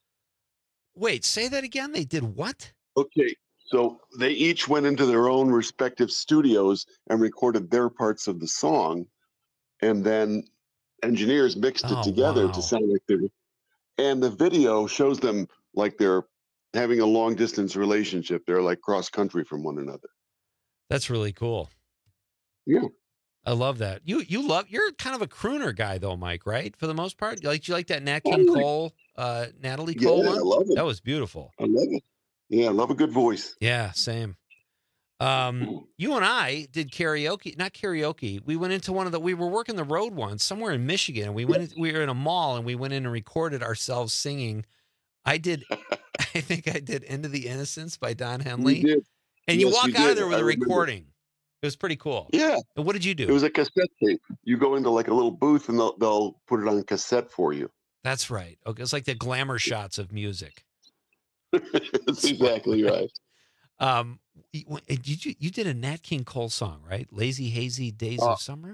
Wait, say that again. They did what?
Okay. So they each went into their own respective studios and recorded their parts of the song. And then engineers mixed it
Oh,
together
wow.
to sound like they're, and the video shows them like they're having a long distance relationship. They're like cross country from one another.
That's really cool.
Yeah.
I love that. You you love you're kind of a crooner guy though, Mike, right? For the most part. Like you like that Nat King
Oh,
Cole, uh Natalie
Yeah,
Cole
I
one?
love it.
That was beautiful.
I love it. Yeah, I love a good voice.
Yeah, same. Um, you and I did karaoke, not karaoke. We went into one of the, we were working the road once somewhere in Michigan. And we went, we were in a mall and we went in and recorded ourselves singing. I did, I think I did Into the Innocence by Don Henley.
You did.
And you
Yes,
walk
you
out of
did.
there with
I
a
remember.
recording. It was pretty cool.
Yeah.
And what did you do?
It was a cassette tape. You go into like a little booth and they'll, they'll put it on cassette for you.
That's right. Okay. It's like the glamour shots of music.
That's exactly right.
Um, you- w- did you, you did a Nat King Cole song, right? Lazy Hazy Days
Uh,
of Summer?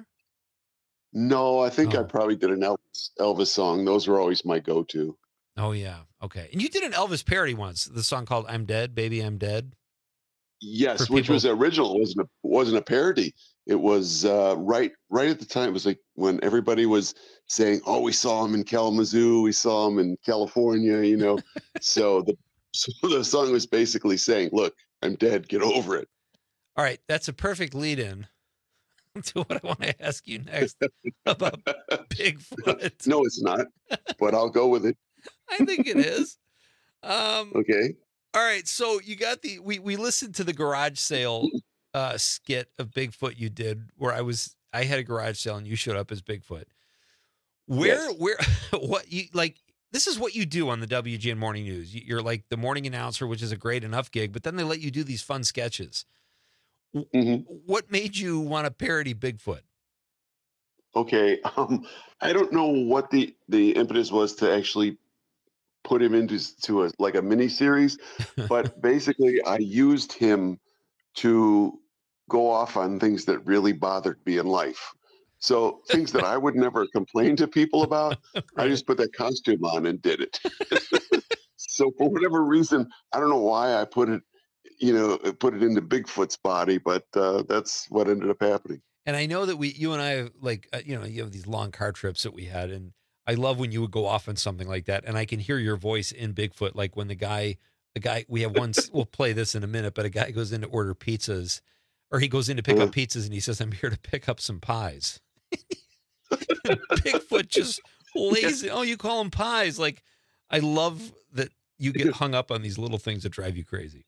No, I think I
Oh.
probably did an Elvis, Elvis song. Those were always my go-to.
Oh yeah. Okay. And you did an Elvis parody once, the song called I'm Dead, Baby I'm Dead.
Yes,
For
which
people-
was original. It wasn't a, wasn't a parody. It was uh, right right at the time. It was like when everybody was saying, "Oh, we saw him in Kalamazoo. We saw him in California." You know, so the so the song was basically saying, "Look, I'm dead. Get over it."
All right, that's a perfect lead in to what I want to ask you next about Bigfoot.
No, it's not, but I'll go with it.
I think it is. Um
Okay.
all right, so you got the we we listened to the garage sale uh skit of Bigfoot you did where I was I had a garage sale and you showed up as Bigfoot. Where
Yes.
where what you like this is what you do on the W G N Morning News. You- You're like the morning announcer, which is a great enough gig, but then they let you do these fun sketches. W-
Mhm.
What made you want to parody Bigfoot?
Okay, um, I don't know what the the impetus was to actually put him into to a like a mini series, but basically I used him to go off on things that really bothered me in life. So things that I would never complain to people about, right. I just put that costume on and did it. So for whatever reason, I don't know why I put it, you know, put it into Bigfoot's body, but uh, that's what ended up happening.
And I know that we, you and I, like, uh, you know, you have these long car trips that we had, and I love when you would go off on something like that, and I can hear your voice in Bigfoot, like when the guy, the guy, we have one, we'll play this in a minute, but a guy goes in to order pizzas, or he goes in to pick up pizzas, and he says, "I'm here to pick up some pies." Bigfoot just lays, oh, you call them pies. Like, I love that you get hung up on these little things that drive you crazy.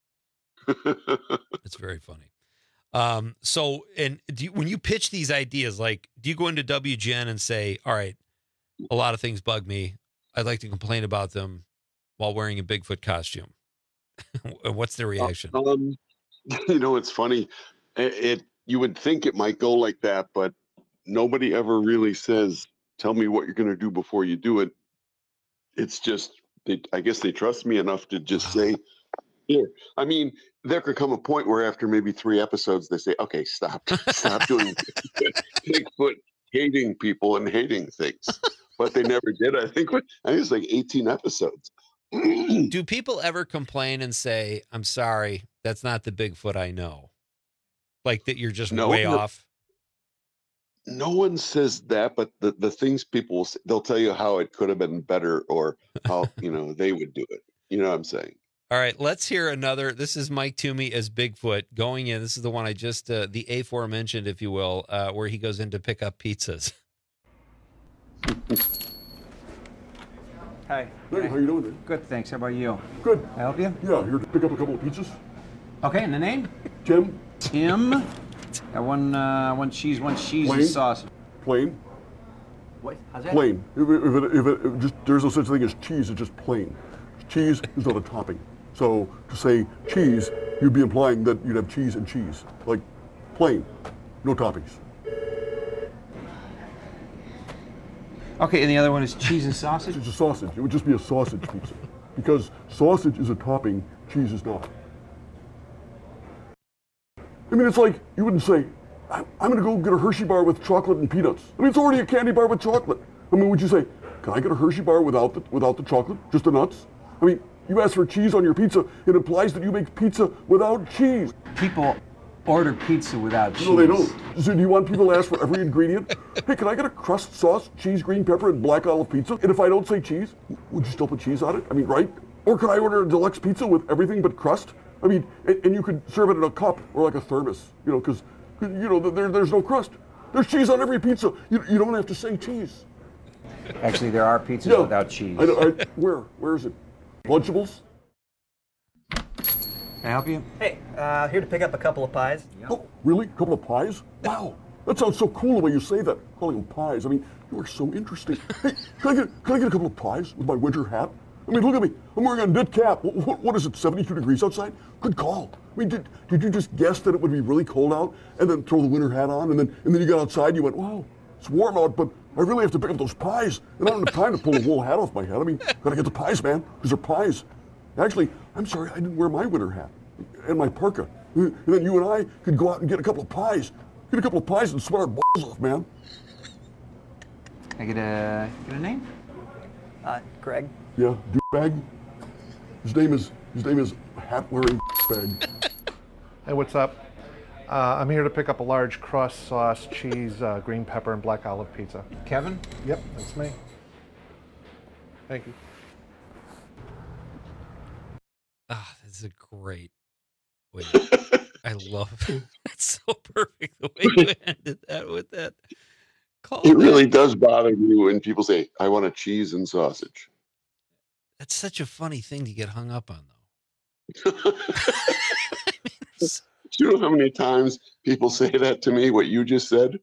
It's very funny. Um, so, and do you, when you pitch these ideas, like, do you go into W G N and say, all right, a lot of things bug me. I'd like to complain about them while wearing a Bigfoot costume. What's their reaction?
Um, you know, it's funny. It, it, you would think it might go like that, but nobody ever really says, tell me what you're going to do before you do it. It's just, they, I guess they trust me enough to just say, here. I mean, there could come a point where after maybe three episodes, they say, okay, stop, stop doing Bigfoot hating people and hating things. But they never did. I think, I think it's like eighteen episodes.
Do people ever complain and say, I'm sorry, that's not the Bigfoot I know? Like that you're just
no,
way
no,
off?
No one says that, but the, the things people will say, they'll tell you how it could have been better or how, you know, they would do it. You know what I'm saying?
All right, let's hear another. This is Mike Toomey as Bigfoot going in. This is the one I just, uh, the aforementioned, if you will, uh, where he goes in to pick up pizzas.
Hi.
Hey, how you doing there?
Good, thanks. How about you?
Good.
Can I help you?
Yeah, here to pick up a couple of pizzas.
Okay, and the name?
Tim.
Tim. Got one, uh, one cheese, one cheese
Plain.
and sausage.
Plain.
What? How's that?
Plain. If it, if it, if it, if just there's no such thing as cheese. It's just plain. Cheese is not a topping. So to say cheese, you'd be implying that you'd have cheese and cheese, like plain, no toppings.
Okay, and the other one is cheese and sausage?
It's a sausage. It would just be a sausage pizza. Because sausage is a topping, cheese is not. I mean, it's like you wouldn't say, I'm, I'm going to go get a Hershey bar with chocolate and peanuts. I mean, it's already a candy bar with chocolate. I mean, would you say, can I get a Hershey bar without the, without the chocolate, just the nuts? I mean, you ask for cheese on your pizza, it implies that you make pizza without cheese.
People order pizza without cheese.
No, they don't. So do you want people to ask for every ingredient? Hey, can I get a crust sauce, cheese, green pepper, and black olive pizza? And if I don't say cheese, would you still put cheese on it? I mean, right? Or could I order a deluxe pizza with everything but crust? I mean, and, and you could serve it in a cup or like a thermos, you know, because, you know, there, there's no crust. There's cheese on every pizza. You, you don't have to say cheese.
Actually, there are pizzas
Yeah,
without cheese.
I, I, where? Where is it? Lunchables?
Can I help you?
Hey, uh, here to pick up a couple of pies.
Oh, really? A couple of pies? Wow. That sounds so cool the way you say that, calling them pies. I mean, you are so interesting. Hey, can I get, can I get a couple of pies with my winter hat? I mean, look at me. I'm wearing a knit cap. What, what, what is it, seventy-two degrees outside? Good call. I mean, did, did you just guess that it would be really cold out and then throw the winter hat on and then and then you got outside and you went, wow, it's warm out, but I really have to pick up those pies. And I don't have time to pull the wool hat off my head. I mean, gotta get the pies, man, because they're pies. Actually, I'm sorry, I didn't wear my winter hat and my parka. And then you and I could go out and get a couple of pies. Get a couple of pies and sweat our balls off, man.
Can I get a, get a name?
Uh, Greg.
Yeah, douchebag. His name is his name is hat wearing bag.
Hey, what's up? Uh, I'm here to pick up a large crust, sauce, cheese, uh, green pepper, and black olive pizza.
Kevin?
Yep, that's me. Thank you.
Ah, this is a great way. I love it. It's so perfect the way you ended that with that. Call
It really
back.
does bother me when people say, I want a cheese and sausage.
That's such a funny thing to get hung up on, though.
Do you know how many times people say that to me, what you just said?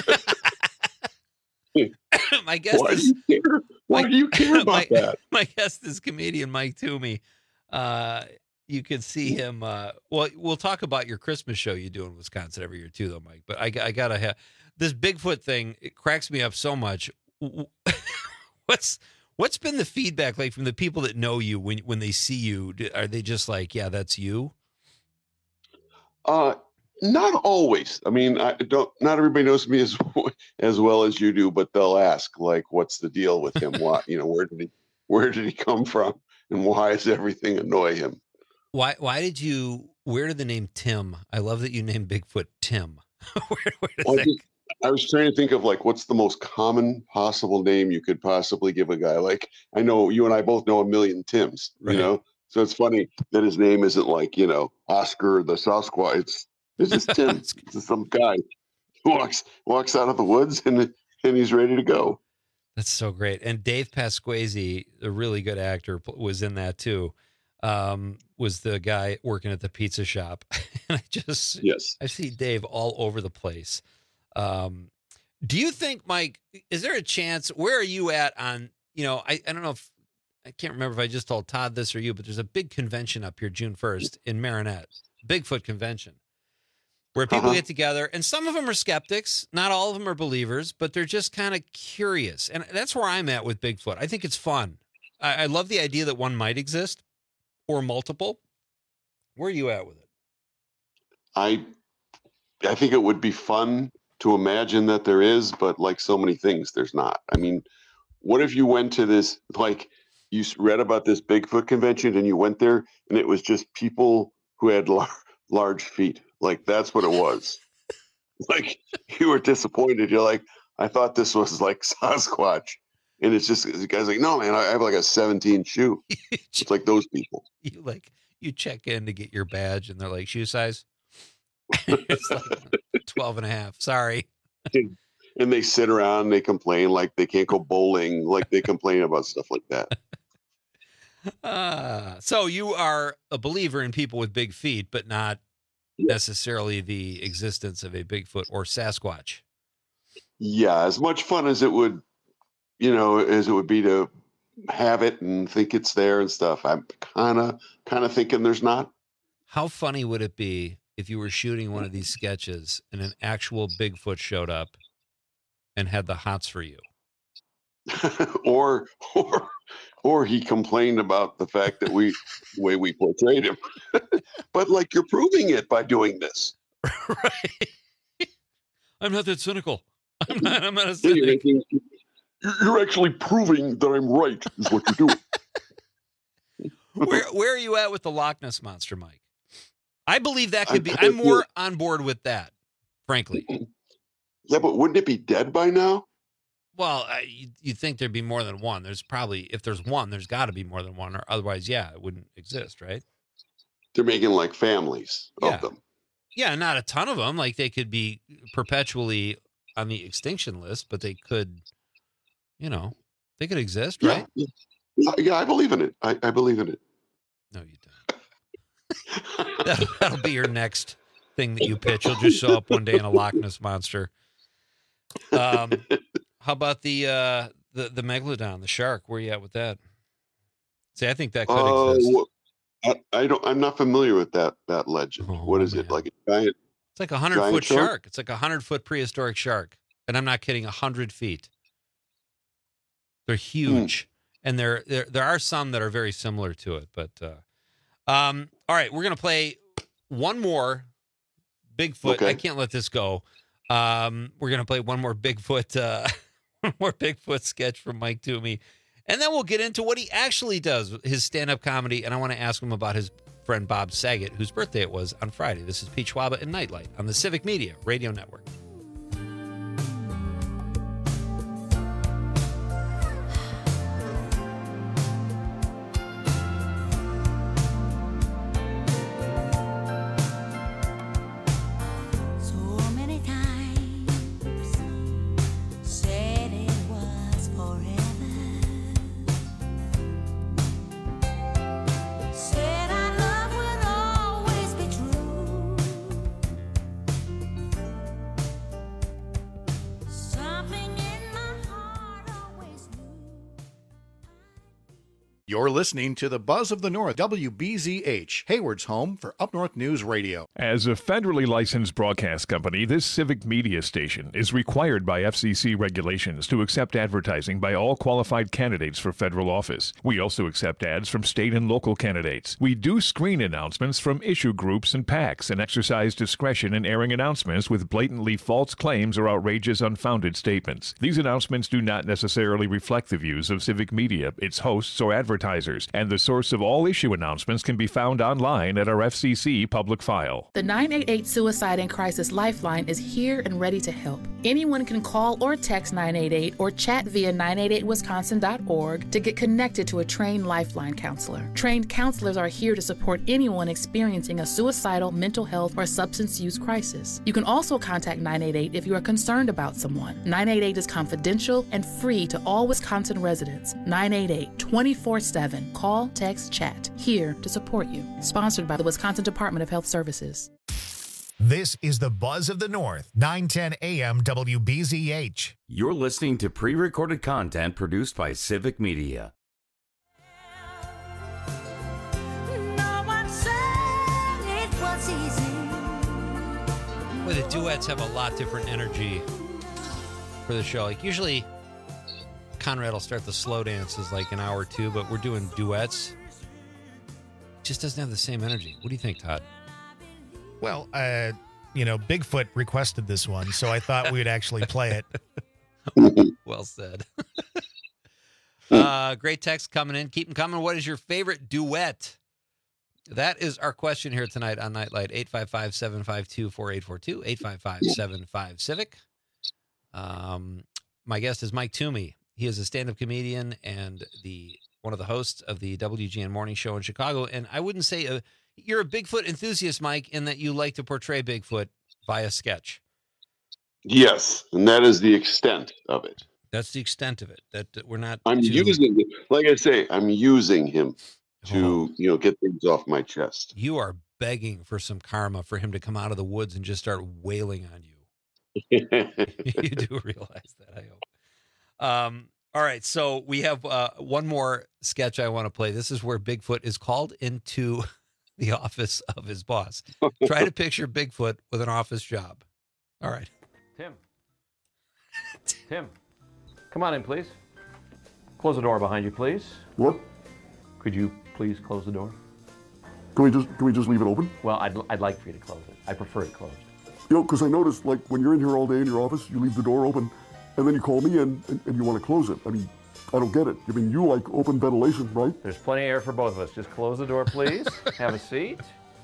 My guest
Why
is
do you care? Why
my-
do you care about
my,
that?
My guest is comedian Mike Toomey. Uh, you can see him. Uh, well, we'll talk about your Christmas show you do in Wisconsin every year too, though, Mike. But I, I gotta have this Bigfoot thing, it cracks me up so much. What's what's been the feedback like from the people that know you when when they see you? Are they just like, yeah, that's you?
Uh, not always. I mean, I don't. Not everybody knows me as as well as you do, but they'll ask, like, "What's the deal with him? Why, you know, where did he where did he come from, and why does everything annoy him?"
Why why did you? Where did the name Tim? I love that you named Bigfoot Tim. where, where does
Well, I,
that?
just, I was trying to think of like what's the most common possible name you could possibly give a guy. Like, I know you and I both know a million Tims,
Right.
you know. So it's funny that his name isn't like, you know, Oscar the Sasquatch. It's it's just Tim. It's just some guy who walks walks out of the woods and and he's ready to go.
That's so great. And Dave Pasquazi, a really good actor, p- was in that too. Um, was the guy working at the pizza shop. And I just,
yes,
I see Dave all over the place. Um, do you think, Mike, is there a chance, where are you at on, you know, I, I don't know if, I can't remember if I just told Todd this or you, but there's a big convention up here June first in Marinette, Bigfoot convention, where people
Uh-huh.
get together, and some of them are skeptics. Not all of them are believers, but they're just kind of curious. And that's where I'm at with Bigfoot. I think it's fun. I, I love the idea that one might exist or multiple. Where are you at with it?
I I think it would be fun to imagine that there is, but like so many things, there's not. I mean, what if you went to this, like you s- read about this Bigfoot convention and you went there and it was just people who had lar- large feet? Like that's what it was. Like you were disappointed. You're like, I thought this was like Sasquatch. And it's just, the guy's like, no, man, I have like a seventeen shoe. It's like those people.
You like, you check in to get your badge and they're like, shoe size? It's like twelve and a half. Sorry.
And they sit around and they complain like they can't go bowling, like they complain about stuff like that.
Uh, so you are a believer in people with big feet, but not necessarily the existence of a Bigfoot or Sasquatch.
Yeah, as much fun as it would, you know, as it would be to have it and think it's there and stuff. I'm kind of, kind of thinking there's not.
How funny would it be if you were shooting one of these sketches and an actual Bigfoot showed up and had the hots for you?
or, or, or he complained about the fact that we, the way we portrayed him. But like, you're proving it by doing this.
Right. I'm not that cynical. I'm not, I'm not a
Yeah,
cynic.
you're, making, you're actually proving that I'm right, is what you're doing.
Where where are you at with the Loch Ness Monster, Mike? I believe that could be. I'm more on board with that, frankly.
Yeah, but wouldn't it be dead by now?
Well, I, you you'd think there'd be more than one. There's probably, if there's one, there's got to be more than one, or otherwise, yeah, it wouldn't exist, right?
They're making like families
Yeah.
of them.
Yeah, not a ton of them. Like they could be perpetually on the extinction list, but they could, you know, they could exist,
Yeah,
right?
yeah, yeah, yeah, I believe in it. I, I believe in it.
No, you don't. that'll, that'll be your next thing that you pitch. You'll just show up one day in a Loch Ness Monster. Um, how about the uh, the the megalodon, the shark? Where you at with that? See, I think that could
Uh,
exist.
wh- I, I don't. I'm not familiar with that that legend. what is it like? A giant?
It's like a hundred
giant
foot shark. It's like a hundred foot prehistoric shark, and I'm not kidding. A hundred feet. They're huge, and there there there are some that are very similar to it. But uh, um, all right, we're gonna play one more Bigfoot.
Okay.
I can't let this go. Um, we're gonna play one more Bigfoot, uh, one more Bigfoot sketch from Mike Toomey, and then we'll get into what he actually does, his stand-up comedy, and I want to ask him about his friend Bob Saget, whose birthday it was on Friday. This is Pete Schwaba and Nightlight on the Civic Media Radio Network.
So many times said it was forever. Said our love would always be true.
You're listening to the Buzz of the North, W B Z H, Hayward's home for Up North News Radio.
As a federally licensed broadcast company, this civic media station is required by F C C regulations to accept advertising by all qualified candidates for federal office. We also accept ads from state and local candidates. We do screen announcements from issue groups and PACs and exercise discretion in airing announcements with blatantly false claims or outrageous, unfounded statements. These announcements do not necessarily reflect the views of civic media, its hosts, or advertisers. Advertisers, and the source of all issue announcements can be found online at our F C C public file.
The nine eight eight Suicide and Crisis Lifeline is here and ready to help. Anyone can call or text nine eight eight or chat via nine eight eight wisconsin dot org to get connected to a trained Lifeline counselor. Trained counselors are here to support anyone experiencing a suicidal, mental health, or substance use crisis. You can also contact nine eight eight if you are concerned about someone. nine eight eight is confidential and free to all Wisconsin residents. nine eight eight, twenty-four seven. Call, text, chat. Here to support you. Sponsored by the Wisconsin Department of Health Services.
This is the Buzz of the North, nine ten A M W B Z H.
You're listening to pre-recorded content produced by Civic Media.
Well, the duets have a lot different energy for the show. Like usually Conrad will start the slow dances like an hour or two, but we're doing duets. It just doesn't have the same energy. What do you think, Todd?
Well, uh, you know, Bigfoot requested this one, so I thought we would actually play
it. Well said. uh, great text coming in. Keep them coming. What is your favorite duet? That is our question here tonight on Nightlight. eight five five, seven five two, four eight four two, eight five five, seven five, Civic. Um, my guest is Mike Toomey. He is a stand-up comedian and the one of the hosts of the W G N Morning Show in Chicago. And I wouldn't say a, you're a Bigfoot enthusiast, Mike, in that you like to portray Bigfoot via sketch.
Yes, and that is the extent of it.
That's the extent of it. That, that we're not.
I'm
too...
using it, like I say, I'm using him to, oh. you know, get things off my chest.
You are begging for some karma for him to come out of the woods and just start wailing on you. You do realize that, I hope. Um, all right, so we have uh, one more sketch I want to play. This is where Bigfoot is called into the office of his boss. Try to picture Bigfoot with an office job. All right.
Tim. Tim, come on in, please. Close the door behind you, please.
What?
Could you please close the door?
Can we just can we just leave it open?
Well, I'd, I'd like for you to close it. I prefer it closed.
You know, because I noticed, like, when you're in here all day in your office, you leave the door open, and then you call me in, and, and you want to close it. I mean, I don't get it. I mean, you like open ventilation, right?
There's plenty of air for both of us. Just close the door, please. Have a seat.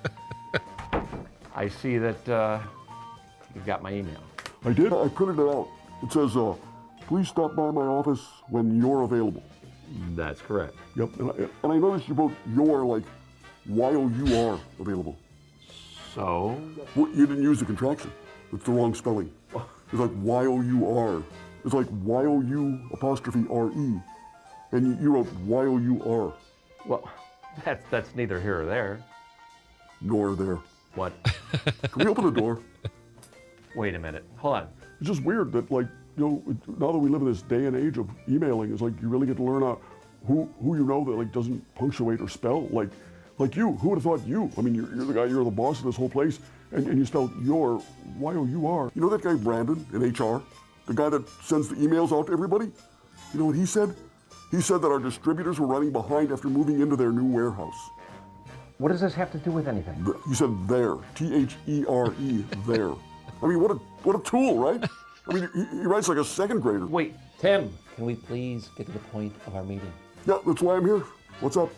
I see that uh, you've got my email.
I did. I printed it out. It says, uh, please stop by my office when you're available.
That's correct.
Yep. And I, and I noticed you wrote your like while you are available.
So?
Well, you didn't use the contraction. It's the wrong spelling. It's like while you are. It's like while you apostrophe R E. And you, you wrote while you are.
Well, that's, that's neither here or there.
Nor there.
What?
Can we open the door?
Wait a minute. Hold on.
It's just weird that, like, you know, now that we live in this day and age of emailing, it's like you really get to learn out who who you know that like doesn't punctuate or spell. Like, like you. Who would have thought you? I mean, you're, you're the guy. You're the boss of this whole place, and, and you spelled your Y O U R. You know that guy Brandon in H R, the guy that sends the emails out to everybody. You know what he said? He said that our distributors were running behind after moving into their new warehouse.
What does this have to do with anything?
He said there, T H E R E, there. I mean, what a what a tool, right? I mean, he, he writes like a second grader.
Wait, Tim, can we please get to the point of our meeting?
Yeah, that's why I'm here. What's up?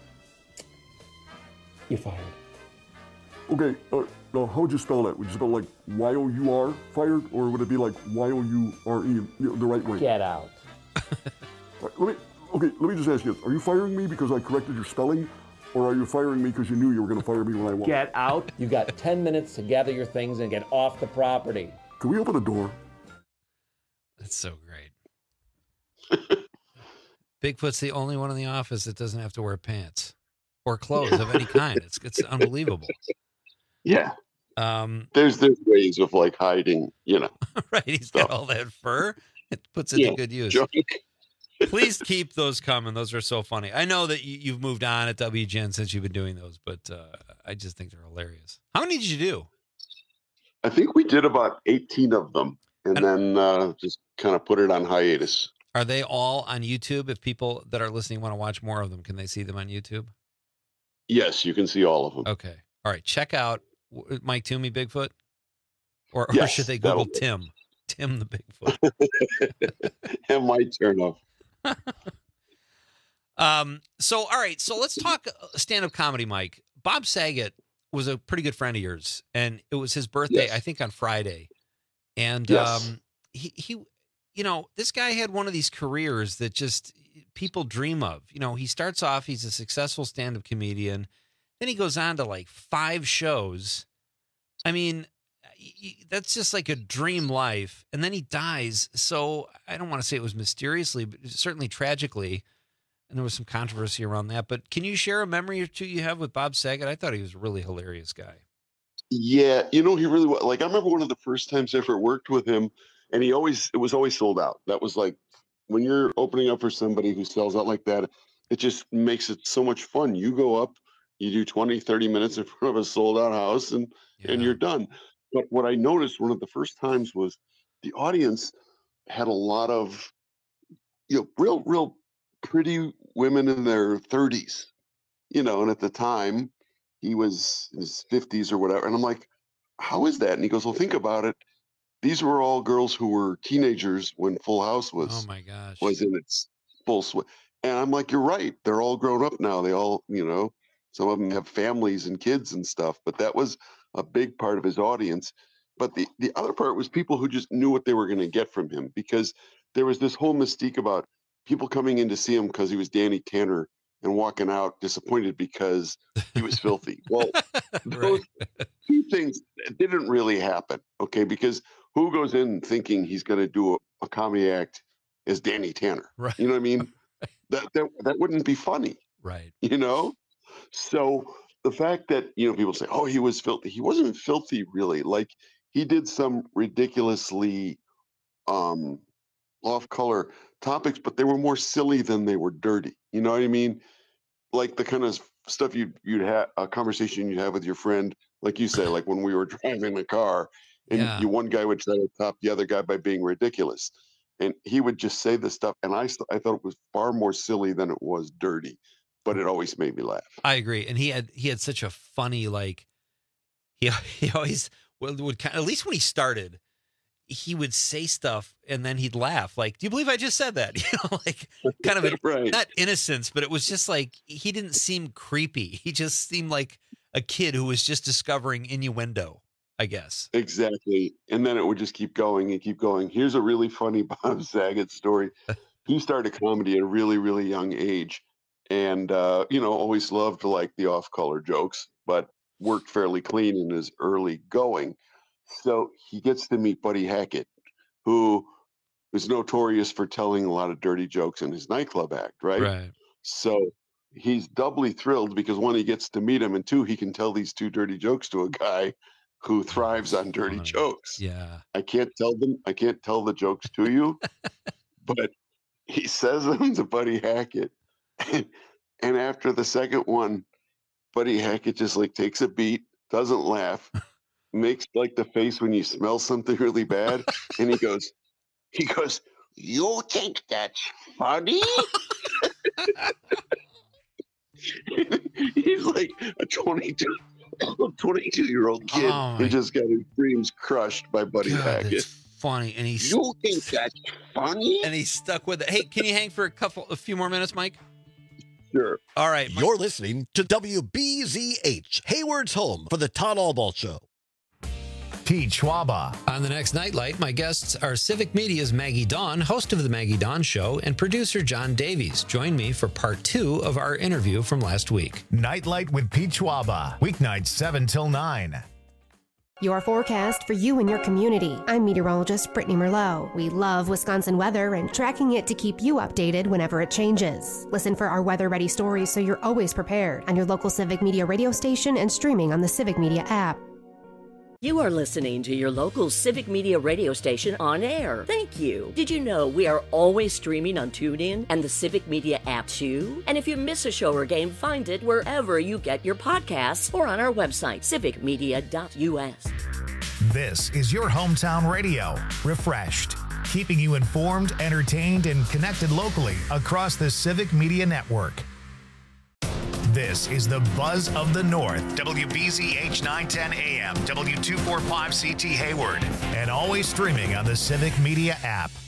You're fired.
Okay, uh, now how would you spell that? Would you spell like Y O U R, fired, or would it be like Y O U R E, you know, the right way?
Get out.
Right, let me, okay, let me just ask you this. Are you firing me because I corrected your spelling, or are you firing me because you knew you were going to fire me when I walked?
Get out. You got ten minutes to gather your things and get off the property.
Can we open the door?
That's so great. Bigfoot's the only one in the office that doesn't have to wear pants or clothes of any kind. It's it's unbelievable.
Yeah.
Um,
there's there's ways of like hiding, you know.
Right. He's
stuff.
got all that fur. It puts it
yeah,
to good use.
Junk.
Please keep those coming. Those are so funny. I know that you, you've moved on at W G N since you've been doing those, but uh, I just think they're hilarious. How many did you do?
I think we did about eighteen of them, and, and then uh, just kind of put it on hiatus.
Are they all on YouTube? If people that are listening want to watch more of them, can they see them on YouTube?
Yes, you can see all of them.
Okay. All right. Check out Mike Toomey Bigfoot, or,
Yes,
or should they Google
that'll-
Tim? Tim the Bigfoot.
It might turn off.
Um. So, all right. So let's talk stand-up comedy, Mike. Bob Saget was a pretty good friend of yours, and it was his birthday,
Yes.
I think, on Friday. And
Yes.
um, he he, you know, this guy had one of these careers that just people dream of. You know, he starts off, he's a successful stand-up comedian, then he goes on to like five shows. I mean, y- that's just like a dream life. And then he dies. So I don't want to say it was mysteriously, but certainly tragically. And there was some controversy around that. But can you share a memory or two you have with Bob Saget? I thought he was a really hilarious guy.
Yeah, you know, he really was. Like, I remember one of the first times I ever worked with him, and he always, it was always sold out. That was like, when you're opening up for somebody who sells out like that, it just makes it so much fun. You go up, you do twenty, thirty minutes in front of a sold out house, and, and you're done. But what I noticed one of the first times was the audience had a lot of, you know, real, real pretty women in their thirties, you know, and at the time he was in his fifties or whatever. And I'm like, how is that? And he goes, well, think about it. These were all girls who were teenagers when Full House was,
Oh my gosh.
was in its full swing. And I'm like, you're right. They're all grown up now. They all, you know, some of them have families and kids and stuff, but that was a big part of his audience. But the, the other part was people who just knew what they were going to get from him, because there was this whole mystique about people coming in to see him because he was Danny Tanner and walking out disappointed because he was filthy. Well, those two things didn't really happen, okay? Because who goes in thinking he's going to do a, a comedy act as Danny Tanner?
Right.
You know what I mean? That, that that wouldn't be funny,
Right.
you know? So the fact that, you know, people say, oh, he was filthy. He wasn't filthy, really. Like, he did some ridiculously um, off-color topics, but they were more silly than they were dirty. You know what I mean? Like the kind of stuff you'd you'd have a conversation you'd have with your friend, like you say, like when we were driving the car, and
Yeah.
you one guy would try to top the other guy by being ridiculous, and he would just say this stuff, and I st- I thought it was far more silly than it was dirty, but it always made me laugh.
I agree. And he had he had such a funny, like, he he always well, would kind of, at least when he started, he would say stuff and then he'd laugh. Like, do you believe I just said that? You know, like kind of a,
Right.
not innocence, but it was just like he didn't seem creepy. He just seemed like a kid who was just discovering innuendo, I guess.
Exactly. And then it would just keep going and keep going. Here's a really funny Bob Saget story. He started comedy at a really, really young age, and, uh, you know, always loved like the off color jokes, but worked fairly clean in his early going. So he gets to meet Buddy Hackett, who was notorious for telling a lot of dirty jokes in his nightclub act, right?
Right.
So he's doubly thrilled because, one, he gets to meet him, and two, he can tell these two dirty jokes to a guy who thrives on dirty jokes.
Yeah.
I can't tell them, I can't tell the jokes to you, but he says them to Buddy Hackett. And, and after the second one, Buddy Hackett just like takes a beat, doesn't laugh, makes like the face when you smell something really bad, and he goes, he goes, you think that's funny? He's like a twenty-two, twenty-two-year-old kid
Oh, my-
who just got his dreams crushed by Buddy
God,
Hackett.
that's funny. And he's
You think that's funny?
and he's stuck with it. Hey, can you hang for a couple, a few more minutes, Mike?
Sure.
All right. Mike.
You're listening to W B Z H, Hayward's home for the Todd Albaugh Show.
Pete Schwaba.
On the next Nightlight, my guests are Civic Media's Maggie Dawn, host of The Maggie Dawn Show, and producer John Davies. Join me for part two of our interview from last week.
Nightlight with Pete Schwaba. Weeknights seven till nine.
Your forecast for you and your community. I'm meteorologist Brittany Merlot. We love Wisconsin weather and tracking it to keep you updated whenever it changes. Listen for our weather-ready stories so you're always prepared on your local Civic Media radio station and streaming on the Civic Media app.
You are listening to your local Civic Media radio station on air. Thank you. Did you know we are always streaming on TuneIn and the Civic Media app too? And if you miss a show or game, find it wherever you get your podcasts or on our website, civic media dot U S.
This is your hometown radio, refreshed, keeping you informed, entertained, and connected locally across the Civic Media Network. This is the Buzz of the North, W B Z H nine ten A M, W two forty-five C T Hayward, and always streaming on the Civic Media app.